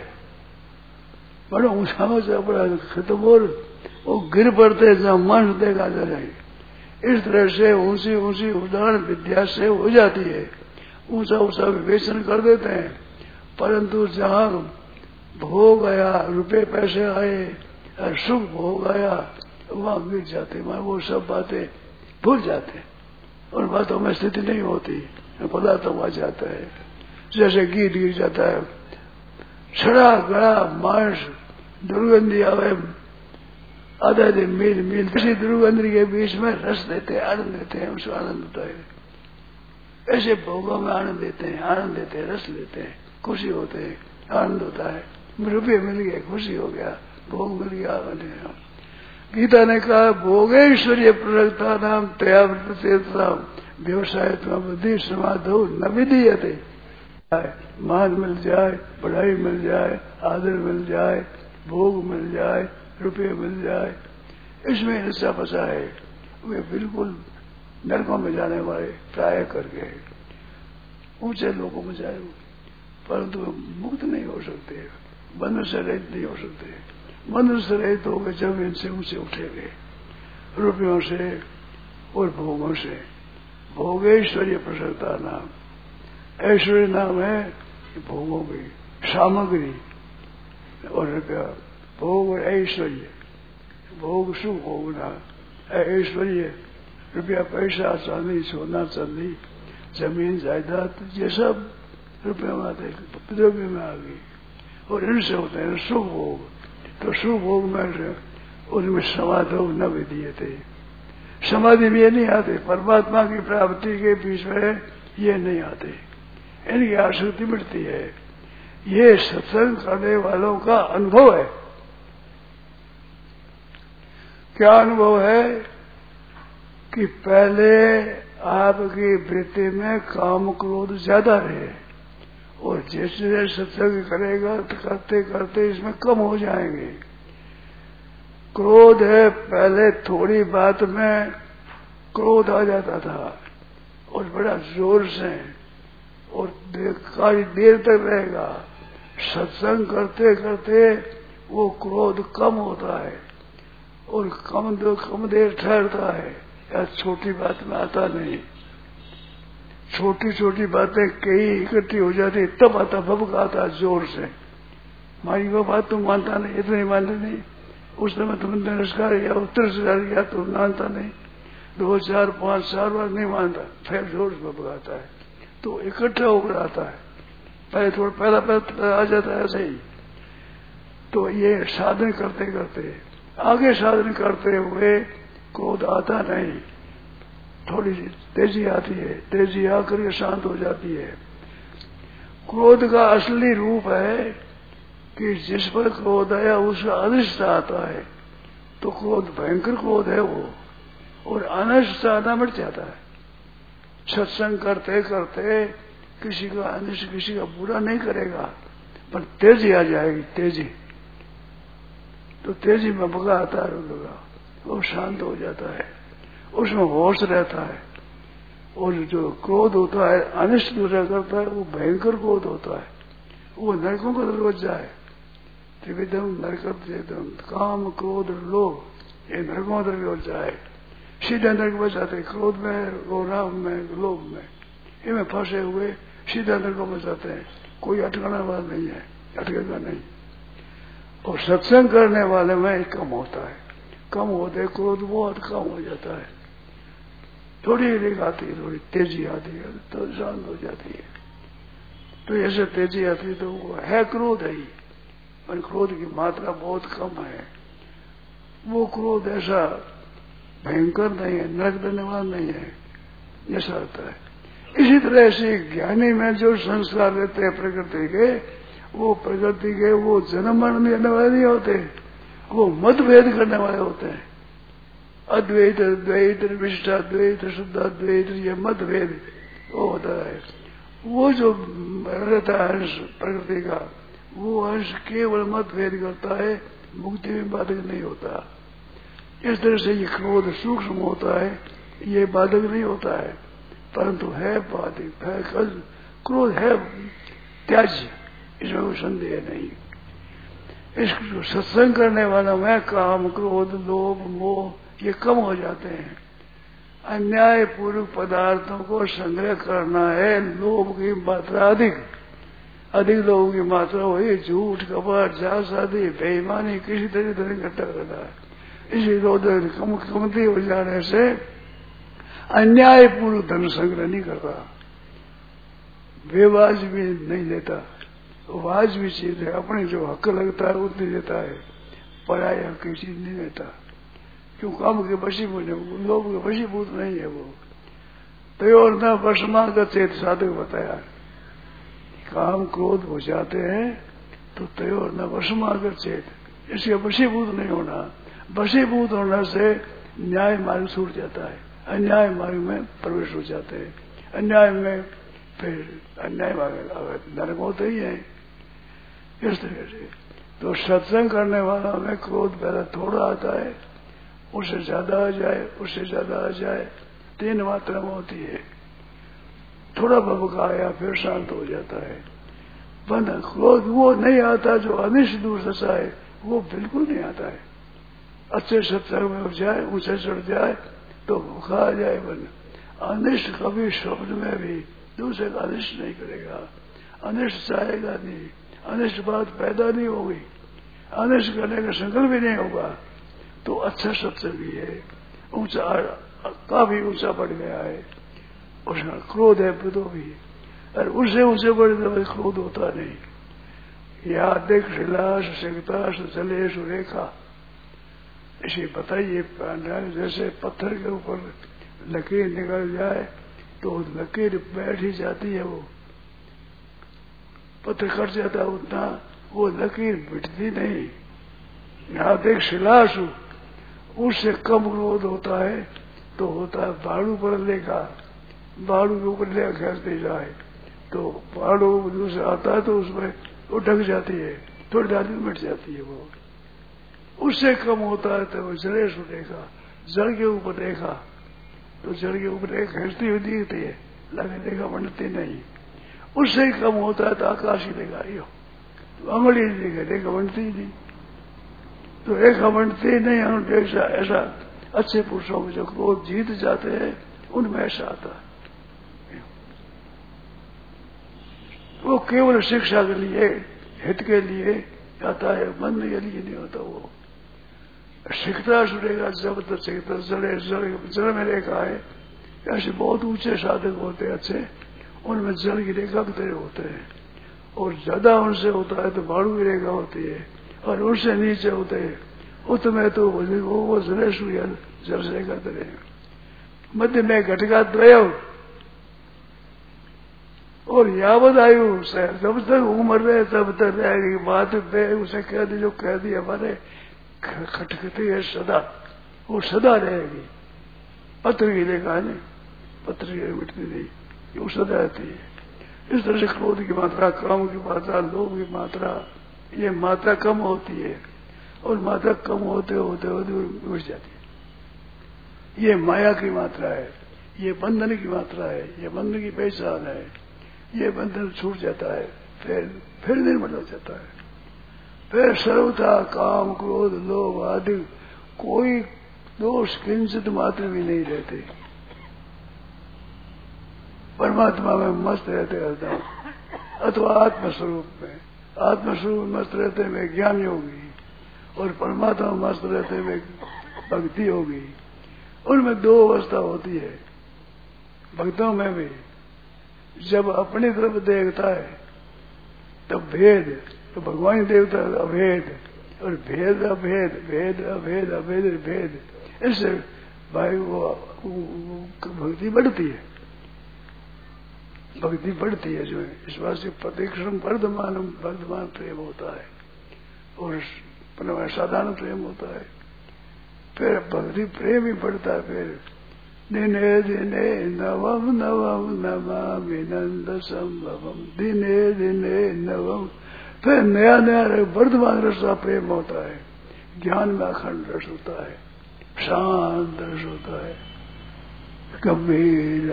बड़ा ऊंचा ऊंचा बड़ा खत्म और वो गिर पड़ते हैं जहाँ मन देखा जाए। इस तरह से ऊंची ऊंची उड़ान विद्या से हो जाती है, ऊंचा ऊंचा विवेचन कर देते हैं, परंतु जहाँ भोग आया, रुपए पैसे आए, सुख भोग आया, वहां गिर जाते, वहां वो सब बातें भूल जाते, उन बातों में स्थिति नहीं होती, पदार्थ हुआ जाता है। जैसे गीत गिर जाता है, छड़ा गड़ा मांस दुर्गंधी आवे, आधा दिन मील मील किसी दुर्गंधी के बीच में रस देते हैं, आनंद देते हैं, उसको आनंद होता है। ऐसे भोगों में आनंद देते हैं, आनंद देते हैं, रस लेते हैं, खुशी होते हैं, आनंद होता है। रुपये मिल गए, खुशी हो गया, भोग मिल गया। गीता ने कहा भोगेश्वर्य प्ररक्ता नाम तयावृत व्यवसाय बुद्धि समाधो न विधीयते। मान मिल जाए, पढ़ाई मिल जाए, आदर मिल जाए, भोग मिल जाए, रुपये मिल जाए, इसमें हिस्सा फंसा है, वे बिल्कुल नरकों में जाने वाले प्राय करके ऊंचे लोगों में जाए, परंतु मुक्त नहीं हो सकते, बंधन से रहित नहीं हो सकते। बंधन से रहित हो गए जब इनसे ऊंचे उठेंगे, रुपयों से और भोगों से। भोगेश्वर्य प्रसन्नता नाम, ऐश्वर्य नाम है भोगों की सामग्री और रुपया, भोग और ऐश्वर्य। भोग सुख भोगना, ऐश्वर्य रुपया पैसा चांदी सोना चांदी जमीन जायदाद, ये सब रुपये में आते, द्रव्य में आ गई, और इनसे होते हैं सुख भोग। तो सुख भोग में उनमें समाधि न विधीये थे, समाधि में ये नहीं आते, परमात्मा की प्राप्ति के बीच में ये नहीं आते, इनकी आसक्ति मिटती है। ये सत्संग करने वालों का अनुभव है। क्या अनुभव है? कि पहले आपकी वृत्ति में काम क्रोध ज्यादा रहे, और जैसे सत्संग करेगा तो करते करते इसमें कम हो जाएंगे। क्रोध है, पहले थोड़ी बात में क्रोध आ जाता था और बड़ा जोर से, और काफी देर तक रहेगा। सत्संग करते करते वो क्रोध कम होता है और कम देर ठहरता है, या छोटी बात में आता नहीं। छोटी छोटी बातें कई इकट्ठी हो जाती तब आता, भबक आता जोर से, हमारी वो बात तुम मानता नहीं, इतनी मानते नहीं, उस समय तुमने नमस्कार या उत्तर से किया तुम मानता नहीं, 2 4 5 4 बार नहीं मानता, फिर जोर से भबकाता है, तो इकट्ठा होकर आता है। पहले थोड़ा पहला आ जाता है ऐसे ही। तो ये साधन करते करते आगे साधन करते हुए क्रोध आता नहीं, थोड़ी तेजी आती है, तेजी आकर के शांत हो जाती है। क्रोध का असली रूप है कि जिस पर क्रोध आया उसका अनिष्ट आता है, तो क्रोध भयंकर क्रोध है वो, और अनिष्ट आना मिट जाता है। सत्संग करते करते किसी का अनिष्ट, किसी का बुरा नहीं करेगा, पर तेजी आ जाएगी, तेजी, तो तेजी में भगा आता है, वो शांत हो जाता है, उसमें होश रहता है। और जो क्रोध होता है, अनिष्ट दूसरा करता है, वो भयंकर क्रोध होता है, वो नरकों का दरवाजा है, त्रिविधम नरक चेतन, काम क्रोध लोभ, ये नरकों तरफ हो जाए, सीधे नरक में जाते, क्रोध में, राम में, लोभ में, इनमें फंसे हुए सीधे नरकों में जाते हैं। कोई अटकाने वाला नहीं है, अटकेगा नहीं। और सत्संग करने वाले में कम होता है, कम होते क्रोध बहुत कम हो जाता है, थोड़ी रेख आती है, थोड़ी तेजी आती है तो शांत हो जाती है। तो ऐसे तेजी आती है तो वो है क्रोध है ही, पर क्रोध की मात्रा बहुत कम है। वो क्रोध ऐसा भयंकर नहीं है, नरक देने वाला नहीं है, ऐसा होता है। इसी तरह से ज्ञानी में जो संस्कार रहते हैं प्रकृति के, वो प्रकृति के वो जन्म मरण देने वाले नहीं होते, वो मतभेद करने वाले होते हैं। अद्वैत, द्वैत, विशिष्टाद्वैत, शुद्धाद्वैत, ये मतभेद वो होता है। वो जो रहता है अंश प्रकृति का, वो अंश केवल मतभेद करता है, मुक्ति में बाधक नहीं होता। इस तरह से ये क्रोध सूक्ष्म होता है, ये बाधक नहीं होता है, परंतु है बाधक है। क्रोध है त्याज्य, इसमें कोई संदेह नहीं। इसको सत्संग करने वाला में काम क्रोध लोभ मोह ये कम हो जाते हैं। अन्याय पूर्वक पदार्थों को संग्रह करना है, लोभ की मात्रा अधिक लोगों की मात्रा हुई, झूठ कपट जास आदि बेईमानी किसी तरह धन इकट्ठा करता है। इसी रोध कमती हो जाने से अन्याय पूर्वक धन संग्रह नहीं करता, बेवाज भी नहीं लेता, वाज भी चीज है, अपने जो हक लगता है उतनी देता है, पराया की चीज नहीं देता। क्यों? काम के वशीभूत है, लोभ के वशीभूत नहीं है वो। तयोर न वशमागत चेत साधक बताया, काम क्रोध हो जाते हैं तो तयोर न वशमागत चेत, इसके वशीभूत नहीं होना। वशीभूत होने से न्याय मार्ग छूट जाता है, अन्याय मार्ग में प्रवेश हो जाते हैं। अन्याय में फिर अन्याय मार्ग नरक होते ही है। इस तरह से तो सत्संग करने वाला में क्रोध पहले थोड़ा आता है, उससे ज्यादा आ जाए, उससे ज्यादा आ जाए, 3 मात्रा में होती है। थोड़ा भबका आया फिर शांत हो जाता है। बंद क्रोध वो नहीं आता जो अनिष्ट दूर दशा है, वो बिल्कुल नहीं आता है। अच्छे सत्संग में हो जाए, ऊंचे चढ़ जाए तो भूखा आ जाए बंद। अनिष्ट कभी शब्द में भी दूसरे का अनिष्ट नहीं करेगा, अनिष्ट चाहेगा नहीं, अनिष्ट बात पैदा नहीं होगी, अनिष्ट करने का संकल्प भी नहीं होगा। तो अच्छा सत्संग भी है, ऊंचा काफी ऊंचा बढ़ गया है, उसका क्रोध है तो भी, और उससे ऊंचे बढ़ गए क्रोध होता नहीं। या देख शिलास सिकताश जलेश रेखा, इसे बताइए जैसे पत्थर के ऊपर लकीर निकल जाए तो लकीर बैठ ही जाती है, वो पत्थर कट जाता है उतना, वो लकीर मिटती नहीं। यहाँ देख शिलास उससे कम क्रोध होता है तो होता है बाड़ू पर लेगा, बाड़ू के ऊपर लेकर खेलते जाए तो बाड़ू दूसरा आता है तो उसमें वो ढक जाती है, थोड़ी देर में मिट जाती है। वो उससे कम होता है तो वो जड़े से देखा, जड़ के ऊपर देखा तो जड़ के ऊपर एक खेलती हुई दिखती है, लगे देखा बनती नहीं। उससे कम होता है तो आकाश ही देखा, यो अंगड़ी देखे देखा बनती नहीं, तो एक बनती नहीं। ऐसा अच्छे पुरुषों में जो क्रोध जीत जाते हैं उनमें ऐसा आता है। वो केवल शिक्षा के लिए, हित के लिए आता है, मन के लिए नहीं होता। वो शिखता सुनेगा जब तक शिखता जड़ में रेखा है। ऐसे बहुत ऊंचे साधक होते हैं अच्छे, उनमें जड़ की रेखा की तरह होते हैं, और ज्यादा उनसे होता है तो बाड़ू की रेखा होती है, और उनसे नीचे होते हैं उसमें तो वो जलेश जल से रेखा तरह। मध्य में घटका द्वय और यावत आयु से जब तक उम्र रहे तब तक रहेगी। बात उसे कह दी जो कह दी हमारे खटखटी है सदा, वो सदा रहेगी। पत्र की देखा है, पत्र की मिटती नहीं, वो सदा रहती है। इस तरह से क्रोध की मात्रा, काम की मात्रा, लोभ की मात्रा, ये मात्रा कम होती है, और मात्रा कम होते होते होते उठ जाती है। ये माया की मात्रा है, ये बंधन की मात्रा है, ये बंधन की पहचान है। ये बंधन छूट जाता है, फिर निर्मल हो जाता है, फिर सर्वथा काम क्रोध लोभ आदि कोई दोष किंचित मात्र भी नहीं रहते, परमात्मा में मस्त रहते हरदम। अथवा आत्मस्वरूप में, आत्मस्वरूप में मस्त रहते हुए ज्ञान होगी और परमात्मा में मस्त रहते हुए भक्ति होगी। उनमें दो अवस्था होती है भक्तों में भी। जब अपनी तरफ देखता है तब भेद, तो भगवान देवता अभेद, और भेद अभेद, भेद अभेद, अभेद भेद, इससे भाई वो भक्ति बढ़ती है, भक्ति बढ़ती है। जो है इस बात से प्रतीक्षण वर्धमान प्रेम होता है और साधारण प्रेम होता है। फिर भक्ति प्रेम ही बढ़ता है। फिर दिने दिने नवम नवम नमामि नंद संभवम, दिने दिने नवम, फिर नया नया वर्धमान रस का प्रेम होता है। ज्ञान में अखंड रस होता है, शांत रस होता है, गंभीर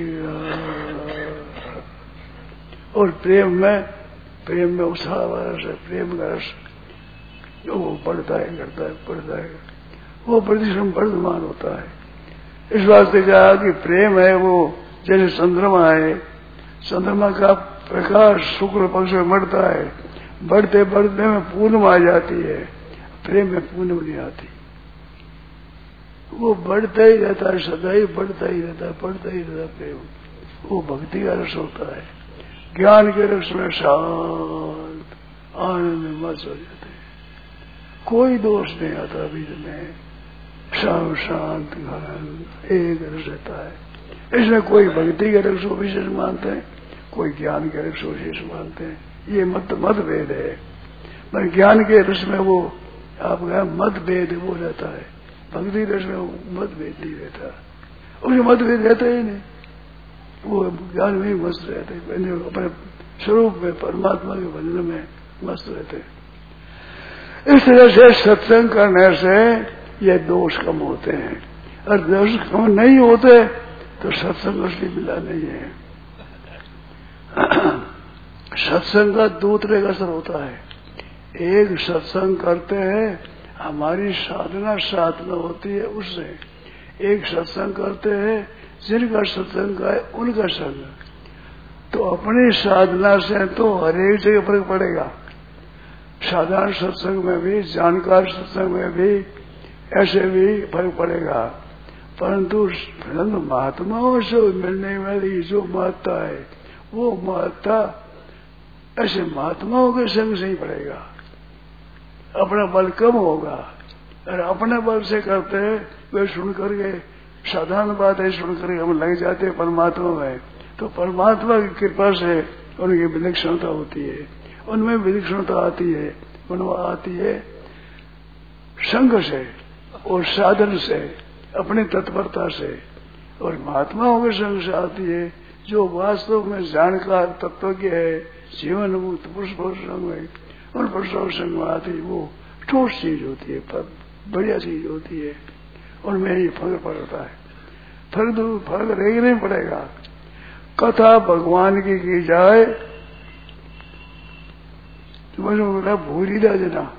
और प्रेम में उत्साह वाला रस है, प्रेम का रस वो बढ़ता है, करता है, बढ़ता है, वो प्रतिशम वर्धमान होता है। इस वास्ते कहा कि प्रेम है वो जैसे चंद्रमा है, चंद्रमा का प्रकाश शुक्ल पक्ष में बढ़ता है, बढ़ते बढ़ते में पूर्णिमा आ जाती है, प्रेम में पूर्णिमा नहीं आती। वो बढ़ता ही रहता है, सदा ही बढ़ता ही रहता है, बढ़ता ही रहता है प्रेम। वो भक्ति का रस होता है। ज्ञान के रस में शांत आनंद में मस्त हो जाते हैं, कोई दोष नहीं आता बीच में, शांत एक रस रहता है। इसमें कोई भक्ति के रस को विशेष मानते हैं, कोई ज्ञान के रस को विशेष मानते हैं। ये मतभेद है। पर ज्ञान के रस में वो आपका मतभेद वो रहता है, भक्ति रस में मतभेद नहीं रहता, उसमें मतभेद रहता ही नहीं। वो ज्ञान में ही मस्त रहते, अपने स्वरूप में परमात्मा के भजन में मस्त रहते। इस तरह से सत्संग करने से ये दोष कम होते हैं, और दोष कम नहीं होते तो सत्संग असली मिला नहीं है। सत्संग का दो तरह का असर होता है। एक सत्संग करते हैं, हमारी साधना होती है उससे। एक सत्संग करते हैं जिनका सत्संग है उनका संग, तो अपनी साधना से तो हरेक जगह फर्क पड़ेगा। साधारण सत्संग में भी, जानकार सत्संग में भी ऐसे भी फर्क पड़ेगा, परंतु महात्माओं से मिलने वाली जो महत्ता है वो महत्ता ऐसे महात्माओं के संग से ही पड़ेगा। अपना बल कम होगा, और अपने बल से करते हैं वे सुन करके, साधारण बात है सुन करके हम लग जाते हैं परमात्मा में, तो परमात्मा की कृपा से उनकी विलक्षणता होती है, उनमें विलक्षणता आती है, उनमें आती है संग से और साधन से, अपनी तत्परता से, और महात्माओं के संग से आती है जो वास्तव में जानकार तत्वज्ञ है, जीवन मुक्त पुरुष संग में, उन पुरुषों संग में आती है। वो ठोस चीज होती है, बढ़िया चीज होती है, उनमें ही फर्क पड़ता है। फर्क रहेगा नहीं पड़ेगा। कथा भगवान की जाए तो बोला भूली जना,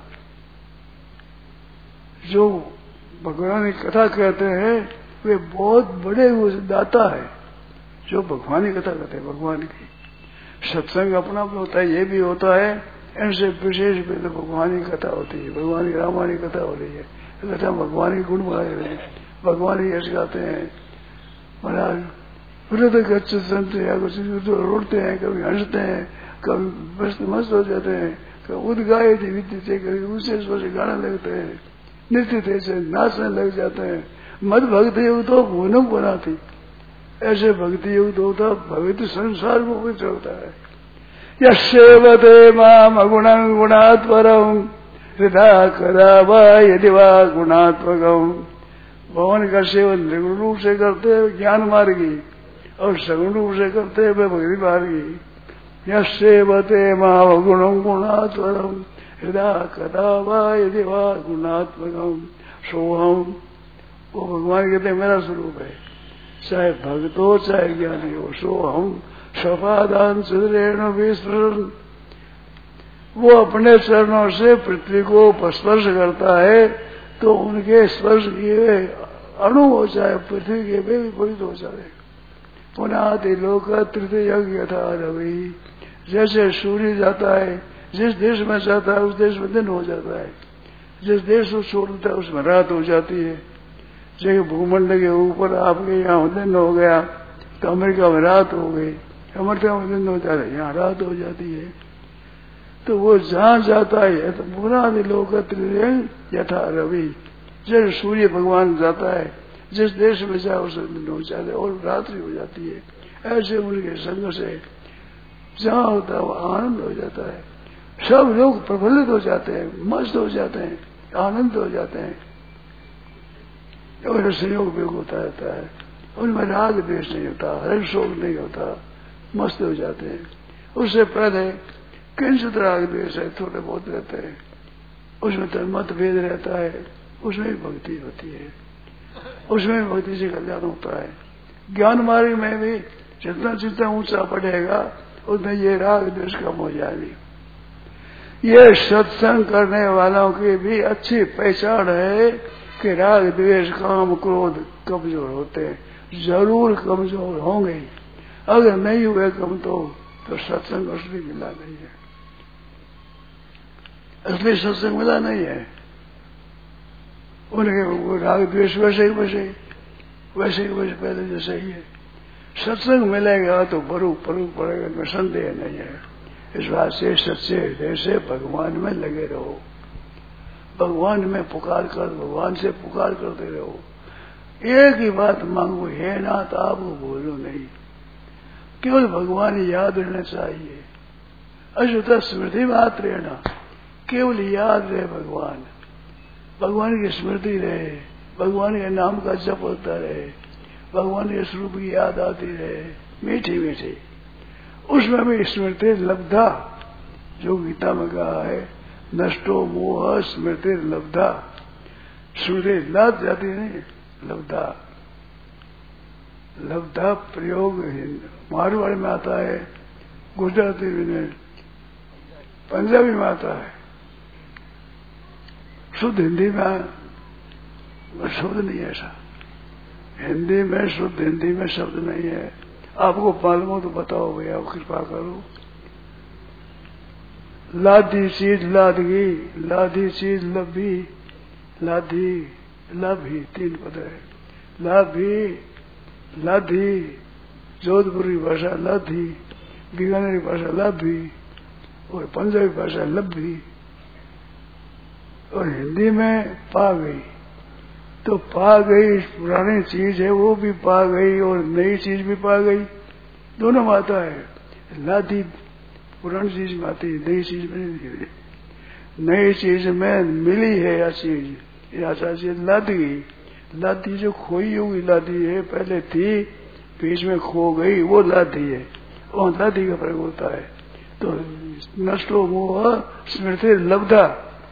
जो भगवान की कथा कहते हैं वे बहुत बड़े दाता है, जो भगवान की कथा कहते हैं। भगवान की सत्संग अपना भी होता है, ये भी होता है, इनसे विशेष भी तो भगवान की कथा होती है, भगवान की रामायण की कथा हो रही है, कथा भगवान की गुण गाए रहे हैं, भगवान की यश गाते हैं। महाराज वृद्ध गच्छ संत या कुछ तो रोते हैं, कभी हंसते हैं, कभी मस्त हो जाते हैं, कभी उदगाए थी विद्य से, कभी ऊंचे स्वर से गाने लगते हैं, नृत्य थे से नाचने लग जाते हैं। मद भक्ति युग तो भुवनों को बनाती, ऐसे भक्ति युग होता भवित संसार को भी चलता है। यसेवते माम अगुणं गुणात्परम हृदय कदा यदि वा गुणात्मकम। भगवान का सेवन निर्गुण रूप से करते हैं ज्ञान मार्गी, और सगुण रूप से करते हैं भक्ति मार्गी। यसेवते माम अगुणं गुणात्परम हृदय कदा वा यदि वा गुणात्मकम सोहम। वो भगवान कहते हैं मेरा स्वरूप है, चाहे भक्त हो चाहे ज्ञानी हो। सोहम सपादान सुदरेण विस्मरण वो अपने चरणों से पृथ्वी को स्पर्श करता है तो उनके स्पर्श किए अणु हो जाए, पृथ्वी के वे विपरीत हो जाए। पुनाति लोक तृतीय यथा रवि, जैसे सूर्य जाता है, जिस देश में जाता है उस देश में दिन हो जाता है, जिस देश को छोड़ता है उसमें रात हो जाती है। जैसे भूमंडल के ऊपर आपके यहाँ दिन हो गया तो अमेरिका में रात हो गई, अमेरिका में दिन हो जाता है, यहाँ रात हो जाती है। तो वो जहाँ जाता है तो पुनाति लोक तृतीय यथा रवि, जैसे सूर्य भगवान जाता है जिस देश में जाए उस दिन हो जाता है और रात्रि हो जाती है। ऐसे उनके संग से जहाँ होता है वो आनंद हो जाता है, सब लोग प्रफुल्लित हो जाते हैं, मस्त हो जाते हैं, आनंद हो जाते हैं और संयोग भी होता रहता है। उनमें राग द्वेष नहीं होता, हर्ष शोक नहीं होता, मस्त हो जाते हैं। उससे पहले किंचित राग द्वेष है, थोड़े बहुत रहते हैं, उसमें तो मतभेद रहता है, उसमें भी भक्ति होती है, उसमें भक्ति से कल्याण होता है। ज्ञान मार्ग में भी जितना जितना ऊंचा बढ़ेगा उतना ये राग द्वेष कम हो जाएगी। ये सत्संग करने वालों की भी अच्छी पहचान है कि राग द्वेष काम क्रोध कमजोर होते हैं, जरूर कमजोर होंगे। अगर नहीं हुए कम तो सत्संग असली मिला नहीं है, असली सत्संग मिला नहीं है। उनके राग द्वेष वैसे ही वैसे पहले जैसे ही है। सत्संग मिलेगा तो बरूक पड़ेगा, इनमें संदेह नहीं है। इस बात से सच्चे हृदय से भगवान में लगे रहो, भगवान में पुकार कर, भगवान से पुकार करते रहो। एक ही बात मांगो, हे नाथ आपको बोलो नहीं, केवल भगवान याद रहना चाहिए। अशुद्ध स्मृति मात्र रहना, केवल याद रहे भगवान, भगवान की स्मृति रहे, भगवान के नाम का जप होता रहे, भगवान के स्वरूप की याद आती रहे, मीठी मीठी। उसमें भी स्मृति लब्धा, जो गीता में कहा है, नष्टो मोह स्मृति लब्धा। स्मृति लाद जाती नहीं, लब्धा। लब्धा प्रयोग मारवाड़ी में आता है, गुजराती में, पंजाबी में आता है, शुद्ध हिंदी में शब्द नहीं है ऐसा। हिंदी में शुद्ध हिंदी में शब्द नहीं है। आपको मालूम हो तो बताओ भैया, कृपा करो। लादी चीज लादगी, लादी चीज लभी, लादी लभी, तीन पद है। लाभी, लाधी, जोधपुरी भाषा लाधी, बीकानेरी भाषा लाभी और पंजाबी भाषा लभी और हिंदी में पा गई। तो पा गई, पुरानी चीज है वो भी पा गई और नई चीज भी पा गई, दोनों में आता है। लादी पुरानी चीज में आती है, नई चीज में नहीं। नई चीज में मिली है या चीज, ऐसा चीज लादी। लादी जो खोई हुई लादी है, पहले थी बीच में खो गई, वो लादी है, और लादी का प्रयोग होता है। तो नष्टो मोह स्मृति लब्धा,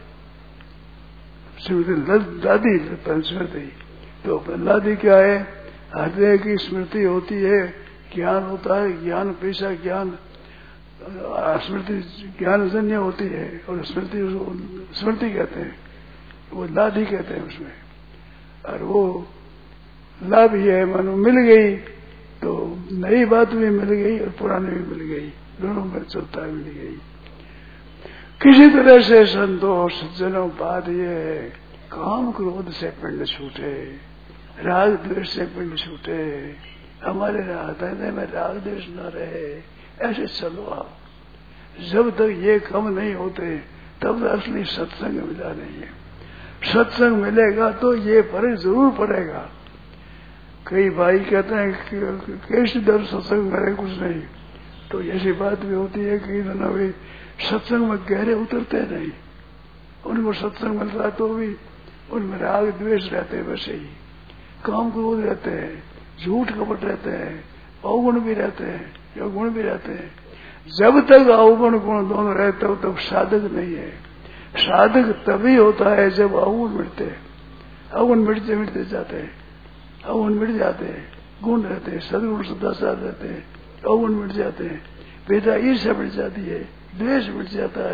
स्मृति लादी स्मृति। तो लादी क्या है? हृदय की स्मृति होती है, ज्ञान होता है, ज्ञान पेशा ज्ञान, स्मृति ज्ञान जन्य होती है और स्मृति स्मृति कहते हैं, वो लादी कहते हैं उसमें। और वो लाभ ही है, मानो मिल गई तो नई बात भी मिल गई और पुरानी भी मिल गई, दोनों में चलता मिल गई। किसी तरह से संतोष सज्जनों बात ये है, काम क्रोध से पिंड छूटे, राग द्वेष से पिंड छूटे, हमारे हृदय में राग द्वेष न रहे, ऐसे चलो आप। जब तक ये कम नहीं होते तब तक असली सत्संग मिला नहीं है। सत्संग मिलेगा तो ये फर्क जरूर पड़ेगा। कई भाई कहते हैं कैसे दर सत्संग करे कुछ नहीं, तो ऐसी बात भी होती है कि भाई सत्संग में गहरे उतरते नहीं, उनको सत्संग मिलता है तो भी उनमें राग द्वेष रहते हैं, वैसे ही काम क्रोध रहते हैं, झूठ कपट रहते हैं, अवगुण भी रहते हैं, अवगुण भी रहते हैं। जब तक अवगुण गुण दोनों रहते हो तब साधक नहीं है। साधक तभी होता है जब अवगुण मिटते हैं, अवगुण मिटते मिटते जाते हैं, अवगुण मिट जाते हैं, गुण रहते हैं, सदगुण सदाचार रहते हैं, अवगुण मिट जाते हैं, वेदा ईर्ष्या मिट जाती है, द्वेष मिट जाता है,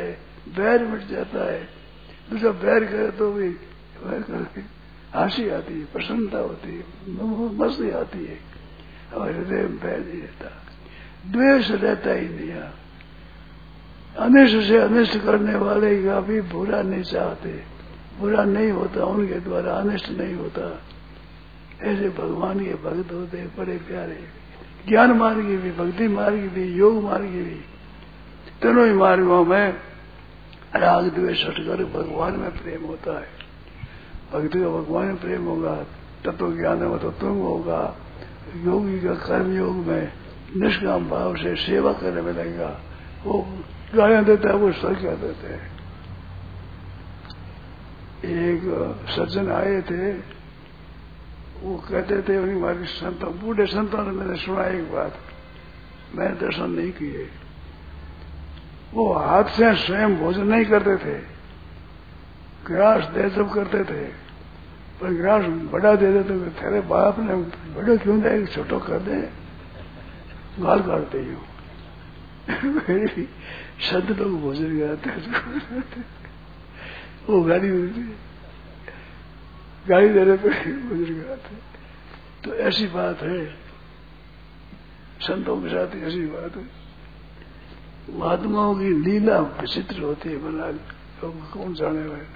बैर मिट जाता है। दूसरा बैर करे तो भी हंसी आती है, प्रसन्नता होती है, मस्ती आती है, और हृदय में बैर नहीं रहता, द्वेष रहता ही नहीं। अनिष्ट से अनिष्ट करने वाले का भी बुरा नहीं चाहते, बुरा नहीं होता, उनके द्वारा अनिष्ट नहीं होता। ऐसे भगवान के भक्त होते हैं बड़े प्यारे, ज्ञान मार्गी भी, भक्ति मार्गी भी, योग मार्गी भी, तीनों ही मार्गों में राग द्वेष हटकर भगवान में प्रेम होता है। भक्ति का भगवान में प्रेम होगा, तत्व ज्ञान में तत्व होगा, योगी का कर्म योग में निष्काम भाव से सेवा करने में लगेगा। वो गालियां देता है, वो स्वर्ग क्या देते हैं। एक सज्जन आए थे, वो कहते थे उन्हीं हमारे संतों, बूढ़े संतों ने मैंने सुना एक बात, मैंने दर्शन नहीं किए। वो हाथ से स्वयं भोजन नहीं करते थे, ग्रास दे सब करते थे, पर ग्रास बड़ा दे देते थे। तेरे बाप ने बड़े क्यों दे, छोटो कर दे, गाल काटते ही शब्द लोग भोजन कराते, वो गाली देने पर भोजन कराते। तो ऐसी बात है, संतों के साथ ऐसी बात है। महात्माओं की लीला विचित्र होती है, बना लोग कौन जाने वाले।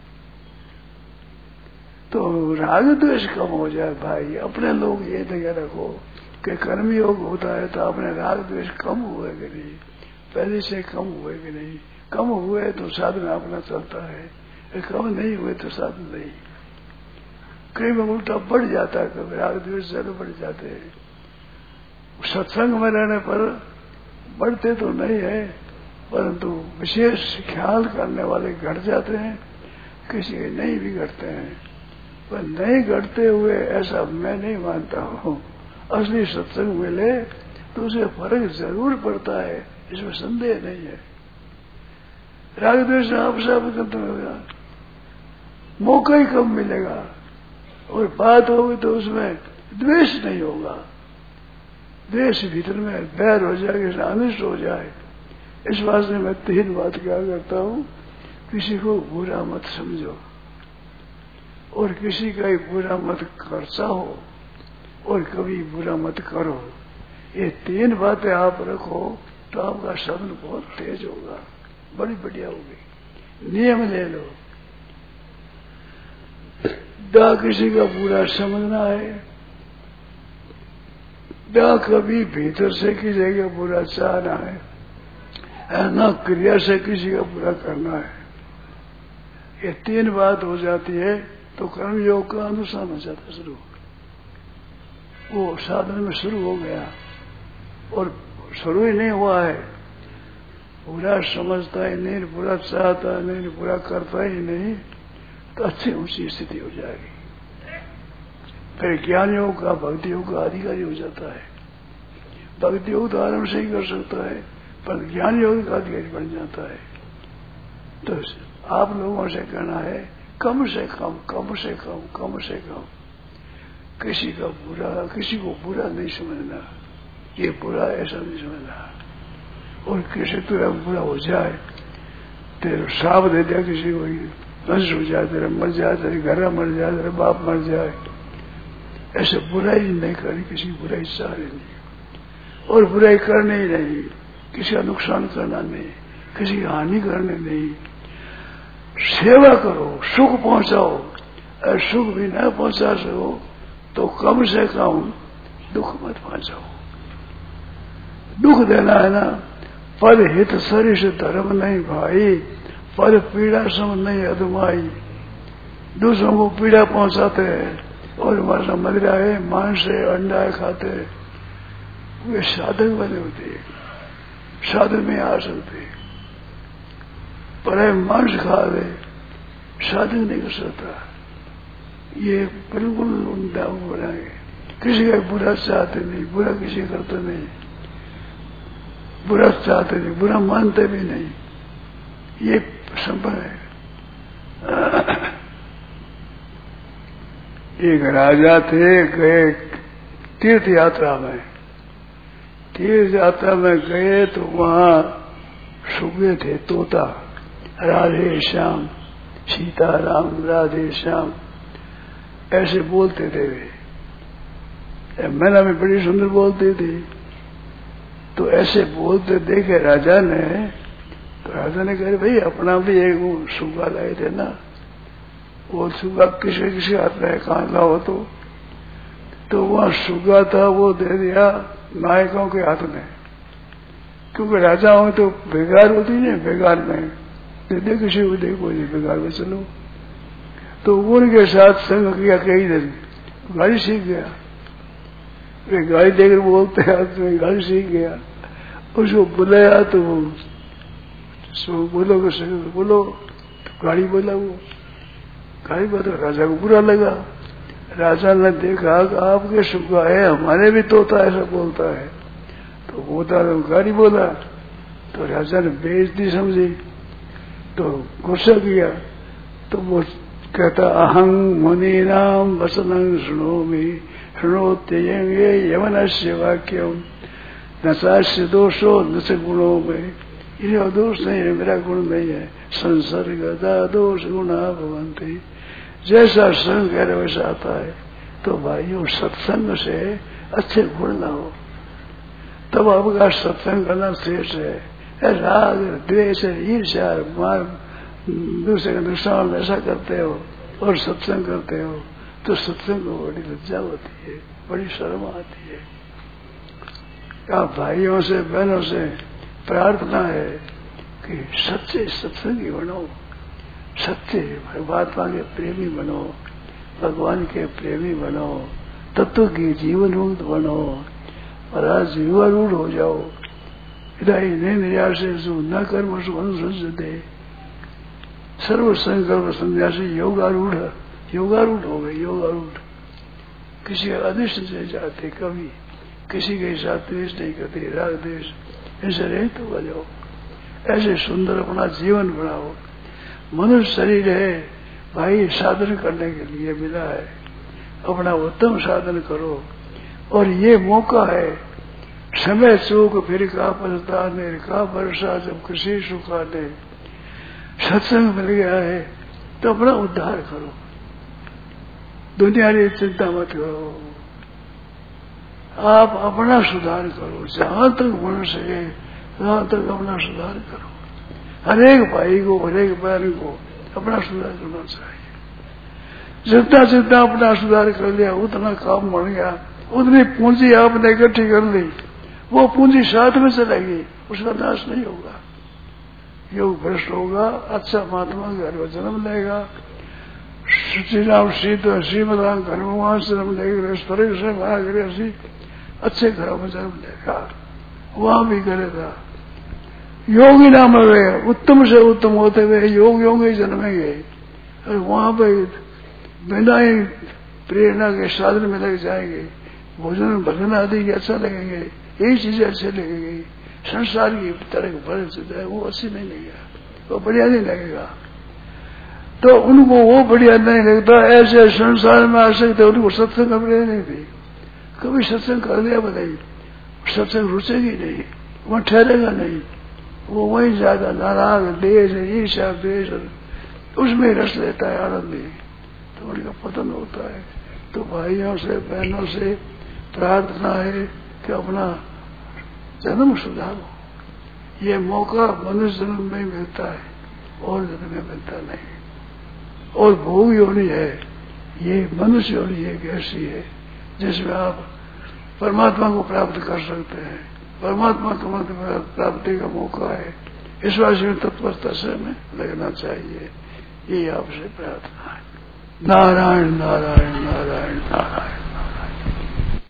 तो राग द्वेष कम हो जाए भाई, अपने लोग ये जगह रखो कि कर्म योग होता है तो अपने राग द्वेष कम हुए कि नहीं, पहले से कम हुए कि नहीं। कम हुए तो साधन अपना चलता है, कम नहीं हुए तो साधन नहीं। कई में उल्टा बढ़ जाता है, कभी राग द्वेष ज्यादा बढ़ जाते हैं। सत्संग में रहने पर बढ़ते तो नहीं है, परंतु विशेष ख्याल करने वाले घट जाते हैं, किसी के नहीं भी घटते हैं। पर नहीं घटते हुए ऐसा मैं नहीं मानता हूँ। असली सत्संग मिले तो उसे फर्क जरूर पड़ता है, इसमें संदेह नहीं है। राग द्वेष आप सब खत्म होगा, मौका ही कम मिलेगा, और बात होगी तो उसमें द्वेष नहीं होगा। द्वेष भीतर में बैर हो जाए, अनिष्ट हो जाए। इस वास्ते मैं 3 बात क्या करता हूँ, किसी को बुरा मत समझो, और किसी का ही बुरा मत करता हो, और कभी बुरा मत करो। ये 3 बातें आप रखो तो आपका साधन बहुत तेज होगा, बड़ी बढ़िया होगी। नियम ले लो, ना किसी का बुरा समझना है, ना कभी भीतर से किसी का बुरा चाहना है, ना क्रिया से किसी का बुरा करना है। ये 3 बात हो जाती है तो कर्म योग का अनुष्ठान हो जाता है शुरू, वो साधन में शुरू हो गया। और शुरू ही नहीं हुआ है, बुरा समझता ही नहीं, बुरा चाहता नहीं, बुरा करता ही नहीं, तो अच्छी ऊंची स्थिति हो जाएगी। फिर ज्ञान योग का, भक्ति योग का अधिकारी हो जाता है। भक्ति योग तो आराम से ही कर सकता है, पर ज्ञान योग का अधिकारी बन जाता है। तो आप लोगों से कहना है, कम से कम, कम से कम, कम से कम किसी का बुरा, किसी को बुरा नहीं समझना, ये बुरा ऐसा नहीं समझना। और किसी तरह बुरा हो जाए, तेरे साप दे दिया किसी को, नष्ट हो जाए, तेरा मर जाए, तेरे घर मर जाए, तेरे बाप मर जाए, ऐसे बुराई नहीं करनी, किसी की बुराई चाहनी नहीं, और बुराई करनी ही नहीं, किसी का नुकसान करना नहीं, किसी की हानि करनी नहीं। सेवा करो, सुख पहुंचाओ, और सुख भी न पहुंचा सको तो कम से कम दुख मत पहुंचाओ। दुख देना है ना, पर हित सरिष धर्म नहीं भाई, पर पीड़ा सम नहीं अदमाई। दूसरों को पीड़ा पहुंचाते हैं और हमारा मदिरा है, मांस है, अंडा है खाते, वे साधक बने होते हैं, साधन में आ सकते, पर मांस खा ले साधन नहीं कर सकता। ये बिल्कुल उल्टा बनाए, किसी का बुरा चाहते नहीं, बुरा किसी करते नहीं, बुरा चाहते नहीं, बुरा मानते भी नहीं, ये संभव है। एक राजा थे, गए तीर्थ यात्रा में, तीर्थ यात्रा में गए तो वहां सुबह थे तोता, राधे श्याम, सीताराम राधे श्याम, ऐसे बोलते थे वे। मैना में बड़ी सुंदर बोलती थी। तो ऐसे बोलते देखे राजा ने, तो राजा ने कहा भाई अपना भी एक वो सुगा लाए थे ना, वो सुगा किसी किसी हाथ में कहाँ लाओ तो वहाँ सुगा था वो दे दिया नायकों के हाथ में, क्योंकि राजाओं में तो बेगार होती है, बेगार में दे किसी को देखो जी बेगार में चलो। तो उनके साथ संग किया कई दिन, गाड़ी सीख गया। वे गाड़ी देकर बोलते हाथ में, गाड़ी सीख गया। उसको बुलाया तो बोलो बोलो, गाड़ी बोला, वो गाड़ी बोला। राजा को बुरा लगा। राजा ने देखा कि आपके सुगा है, हमारे भी तोता ऐसा बोलता है, तो बोलता तो गाड़ी बोला। तो राजा ने बेइज्जती समझी, तो गुस्सा किया। तो वो कहता अहं मुनि नाम वचनं शृणोमि शृणोत्ययेंगे यवनस्य वाक्यम न चास्य दोषो न च गुणो में। इन्हें दोष नहीं है, मेरा गुण नहीं है। संसर्गता दोष गुणा भवन्ति, जैसा संग कह रहे वैसा आता है। तो भाइयों सत्संग से अच्छे गुण ना हो तब आपका सत्संग करना श्रेष्ठ है। राग द्वेष ईर्ष्या मार दूसरे का नुकसान ऐसा करते हो और सत्संग करते हो तो सत्संग को बड़ी लज्जा होती है, बड़ी शर्म आती है। आप भाइयों से बहनों से प्रार्थना है कि सच्चे सत्संगी बनो, सच्चे परमात्मा के प्रेमी बनो, भगवान के प्रेमी बनो, तत्व की जीवन मुक्त बनो और आज जीवारूढ़ हो जाओ। इदाई निराशे न कर्म अनुसंसते सर्व संकल्प संन्यासी योगारूढ़ हो गए। योगारूढ़ किसी अदृष्ट से जाते, कभी किसी के साथ द्वेष नहीं करते, राग द्वेष ऐसे रहित हो जाओ। ऐसे सुंदर अपना जीवन बनाओ। मनुष्य शरीर है भाई साधन करने के लिए मिला है, अपना उत्तम साधन करो। और ये मौका है, समय चूक फिर का पलटाने का वर्षा जब कृषि सुखाने, सत्संग मिल गया है तो अपना उद्धार करो, दुनिया की चिंता मत करो, आप अपना सुधार करो। जहां तक बन सके वहां तक अपना सुधार करो। हरेक भाई को हरेक बहन को अपना सुधार करना चाहिए। जितना जितना अपना सुधार कर लिया उतना काम बढ़ गया, उतनी पूंजी आपने इकट्ठी कर ली, वो पूंजी साथ में चलेगी, उसका नाश नहीं होगा। योग भ्रष्ट होगा, अच्छा महात्मा घर में जन्म लेगा, श्रीराम श्रीमदान घर में वहां जन्म लेगा, से अच्छे घरों में जन्म लेगा, वहां भी करेगा। योगी नाम रहे उत्तम से उत्तम होते हुए योगी जन्मेंगे और वहां पर बिना ही प्रेरणा के साधन में लग जाएंगे। भोजन भजन आदि के अच्छा लगेंगे, यही चीजें अच्छी लगेंगी। संसार की तरह भजन वो अच्छी नहीं लगेगा, वो बढ़िया नहीं लगेगा। तो उनको वो बढ़िया नहीं लगता, ऐसे संसार में आ सकते उनको सत्संग कभी नहीं थी। कभी सत्संग कर दिया बताइए, सत्संग रुचेगी नहीं, वहां ठहरेगा नहीं, वो वही ज्यादा नाराग देश ईर्ष्या द्वेष उसमें रस लेता है, आनंद नहीं, तो उनका पतन होता है। तो भाइयों से बहनों से प्रार्थना है कि अपना जन्म सुधारो। ये मौका मनुष्य जन्म में मिलता है और जन्म में मिलता नहीं। और भोग योनि है, ये मनुष्य योनि एक ऐसी है जिसमें आप परमात्मा को प्राप्त कर सकते हैं। परमात्मा को प्राप्ति का मौका है, इस वासी में तत्परता से हमें लगना चाहिए। ये आपसे प्रार्थना है। नारायण नारायण नारायण नारायण।